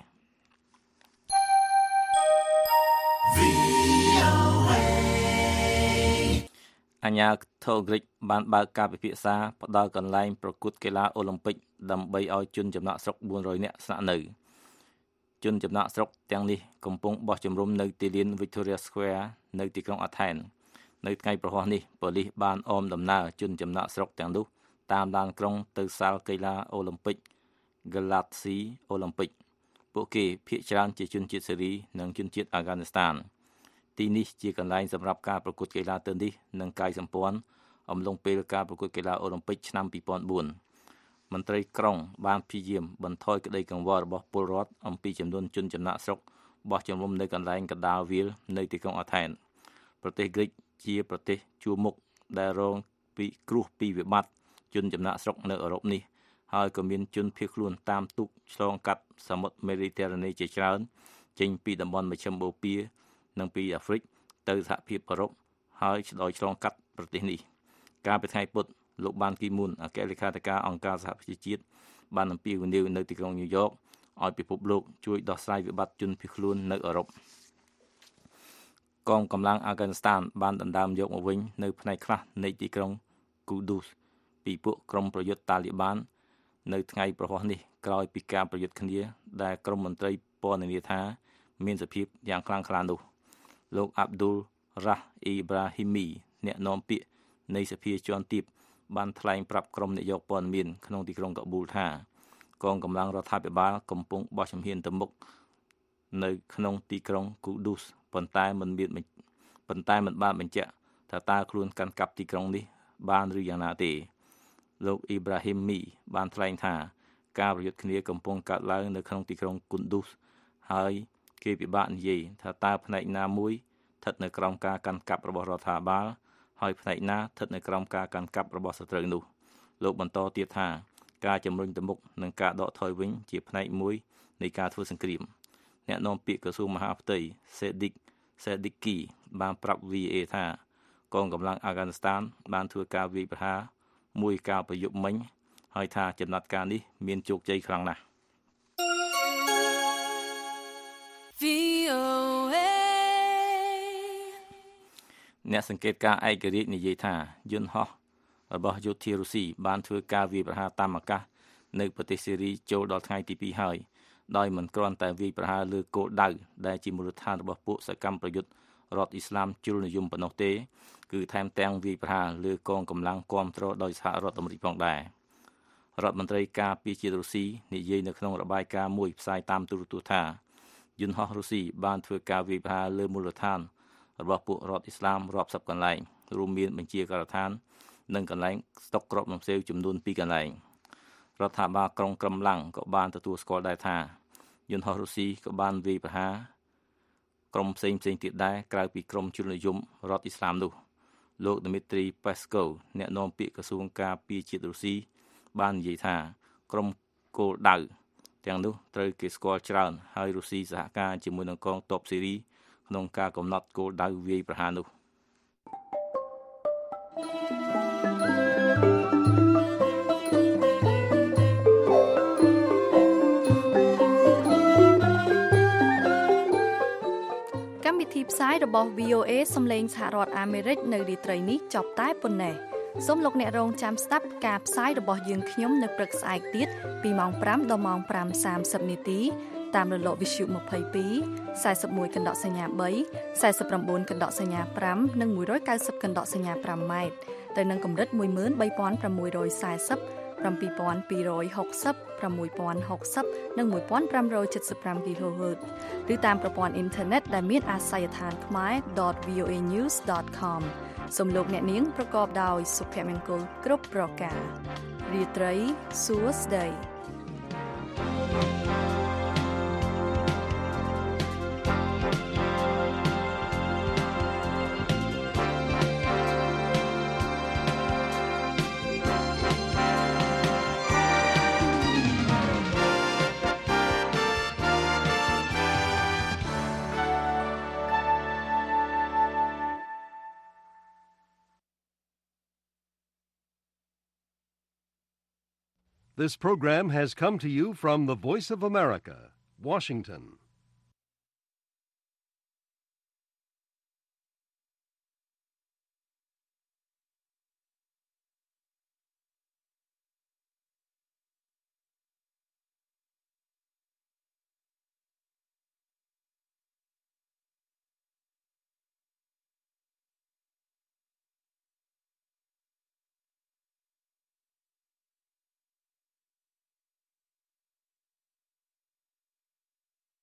អាញាធរក្រិចបានបើកការពិភាក្សាផ្ដល់កន្លែងប្រកួតកីឡាអូឡ িম্প ិកដើម្បីឲ្យជនចំណាក់ស្រុក400នាក់ស្នាក់នៅជនចំណាក់ស្រុកទាំងនេះកំពុងបោះជំរំនៅទីលាន Victoria Square នៅទីក្រុង Athens នៅថ្ងៃប្រហោះនេះប៉ូលីសបានអមដំណើរជនចំណាក់ស្រុកទាំងនោះតាមឡានក្រុងទៅសាលកីឡាអូឡ িম্প ិក Galaxy Olympic ពួកគេភាគច្រើនជាជនជាតិសេរីនិងជនជាតិអាហ្គានីស្ថានទីនេះជាកន្លែងសម្រាប់ការប្រកួតកីឡាទិននេះនិងកាយសម្ព័ន្ធអំឡុងពេលការប្រកួតកីឡាអូឡ িম্প ិកឆ្នាំ2004មន្ត្រីក្រុងបានព្យាយាមបន្ថយក្តីកង្វល់របស់ពលរដ្ឋអំពីចំនួនជនចំណាក់ស្រុកបោះជំរំនៅកន្លែងកណ្ដាលវាលនៅទីក្រុង Athens ប្រទេសក្រិកជាប្រទេសជួរមុខដែលរងពីគ្រោះពីវិបត្តិជនចំណាក់ស្រុកនៅអឺរ៉ុបនេះហើយក៏មានជនភៀសខ្លួនតាមទូកឆ្លងកាត់សមុទ្រមេឌីទែរ៉ាណេជាច្រើនចេញពីតំបន់មជ្ឈិមបូព៌ានិងពីអាហ្វ្រិកទៅសហភាពអឺរ៉ុបហើយដោយឆ្លងកាត់ប្រទេសនេះកាលពីថ្ងៃពុធលោកបានគីមូនអគ្គលេខាធិការអង្គការសហប្រជាជាតិបានអំពាវនាវនៅទីក្រុងញូវយ៉កឲ្យពិភពលោកជួយដោះស្រាយវិបត្តិជនភៀសខ្លួននៅអឺរ៉ុបកងកម្លាំងអាហ្គានីស្ថានបានដណ្ដើមយកមកវិញនៅផ្នែកខ្លះនៃទីក្រុងគូឌូសពីពួកក្រុមប្រយុទ្ធតាលីបាននៅថ្ងៃប្រហោះនេះក្រោយពីការប្រយុទ្ធគ្នាដែលក្រុមមន្ត្រីពណ៌នានាថាមានសភាពយ៉ាងខ្លាំងក្លានោះលោកអាប់ឌុលរ៉ាអ៊ីប្រាហ៊ីមីអ្នកនាំពាក្យនៃសភាជាន់ទាបបានថ្លែងប្រាប់ក្រុមនាយកព័ត៌មានក្នុងទីក្រុងកាប៊ូលថាកងកម្លាំងរដ្ឋាភិបាលកំពុងបោះជំហានទៅមុខនៅក្នុងទីក្រុងគូឌូសប៉ុន្តែមិនបានបញ្ជាក់ថាតើខ្លួនកាន់កាប់ទីក្រុងនេះបានឬយ៉ាងណាទេលោកអ៊ីប្រាហ៊ីមីបានថ្លែងថាការប្រយុទ្ធគ្នាកំពុងកើតឡើងនៅក្នុងទីក្រុងគូឌូសហើយគេពិបាកនិយាយថាតើផ្នែកណាមួយស្ថិតនៅក្រោមការកាន់កាប់របស់រដ្ឋាភិបាលហើយផ្នែកណាស្ថិតនៅក្រោមការកាន់កាប់របស់សត្រូវនោះលោកបន្តទៀតថាការជំរុញទៅមុខនិងការដកថយវិញជាផ្នែកមួយនៃការធ្វើសង្គ្រាមអ្នកនាំពាក្យក្រសួងមហាផ្ទៃសេឌីគីបានប្រាប់ VA ថាកងកម្លាំងអាហ្គានីស្ថានបានធ្វើការវាយប្រហារមួយកាលពីយប់មិញហើយថាចំណាត់ការនេះមានជោគជ័យខ្លាំងណាស់អ្នកសង្កេតការឯករាជ្យនិយាយថាយន្តហោះរបស់យោធារុស្ស៊ីបានធ្វើការវាយប្រហារតាមអាកាសនៅប្រទេសសេរីចូលដល់ថ្ងៃទី2ហើយដោយមិនគ្រាន់តែវាយប្រហារលើគោលដៅដែលជាមូលដ្ឋានរបស់ពួកសកម្មប្រយុទ្ធរដ្ឋអ៊ីស្លាមជ្រុលនិយមប៉ុណ្ណោះទេគឺថែមទាំងវាយប្រហារលើកងកម្លាំងគាំទ្រដោយសហរដ្ឋអាមេរិកផងដែររដ្ឋមន្ត្រីការពារជាតិរុស្ស៊ីនិយាយនៅក្នុងរបាយការណ៍មួយផ្សាយតាមទូរទស្សន៍ថាយន្តហោះរុស្ស៊ីបានធ្វើការវាយប្រហារលើមូលដ្ឋានរបស់ពួករដ្ឋអ៊ីស្លាមរាប់សិបកន្លែងរួមមានបញ្ជាការដ្ឋាននិងកន្លែងស្តុកគ្រាប់រំសេវចំនួន2កន្លែងរដ្ឋាភិបាលក្រុងក្រំឡាំងក៏បានទទួលស្គាល់ដែរថាយន្តហោះរុស្ស៊ីក៏បានវាយប្រហារក្រុមផ្សេងទៀតដែរក្រៅពីក្រុមជននិយមរដ្ឋអ៊ីស្លាមនោះលោក Dmitry Peskov អ្នកនាំពាក្យក្រសួងការពារជាតិរុស្ស៊ីបាននិយាយថាក្រុមគោលដៅទាំងនោះត្រូវគេស្គាល់ច្រើនហើយរុស្ស៊ីសហការជាមួយនឹងកងទ័ពសេរីក្នុងការកំណត់គោលដៅវាយប្រហារនោះកម្មវិធីផ្សាយរបស់ VOA សំឡេងសហរដ្ឋអាមេរិកនៅរាត្រីនេះចប់តែប៉ុណ្ណេះសូមលោកអ្នករងចាំស្ដាប់ការផ្សាយរបស់យើងខ្ញុំនៅព្រឹកស្អែកទៀតពីម៉ោង5ដល់ម៉ោង 5:30 នាទីតាមរលកវិទ្យុ22 41កណ្ដកសញ្ញា3 49កណ្ដកសញ្ញា5និង190កណ្ដកសញ្ញា5ម៉ែត្រទៅនឹងកម្រិត13640 7260 6060និង1575 kHz ឬតាមប្រព័ន្ធអ៊ីនធឺណិតដែលមានអាសយដ្ឋានkhmer.voanews.com សូមលោកអ្នកនាងប្រកបដោយសុភមង្គលគ្រប់ប្រការរាត្រីសួស្តី This program has come to you from the Voice of America, Washington.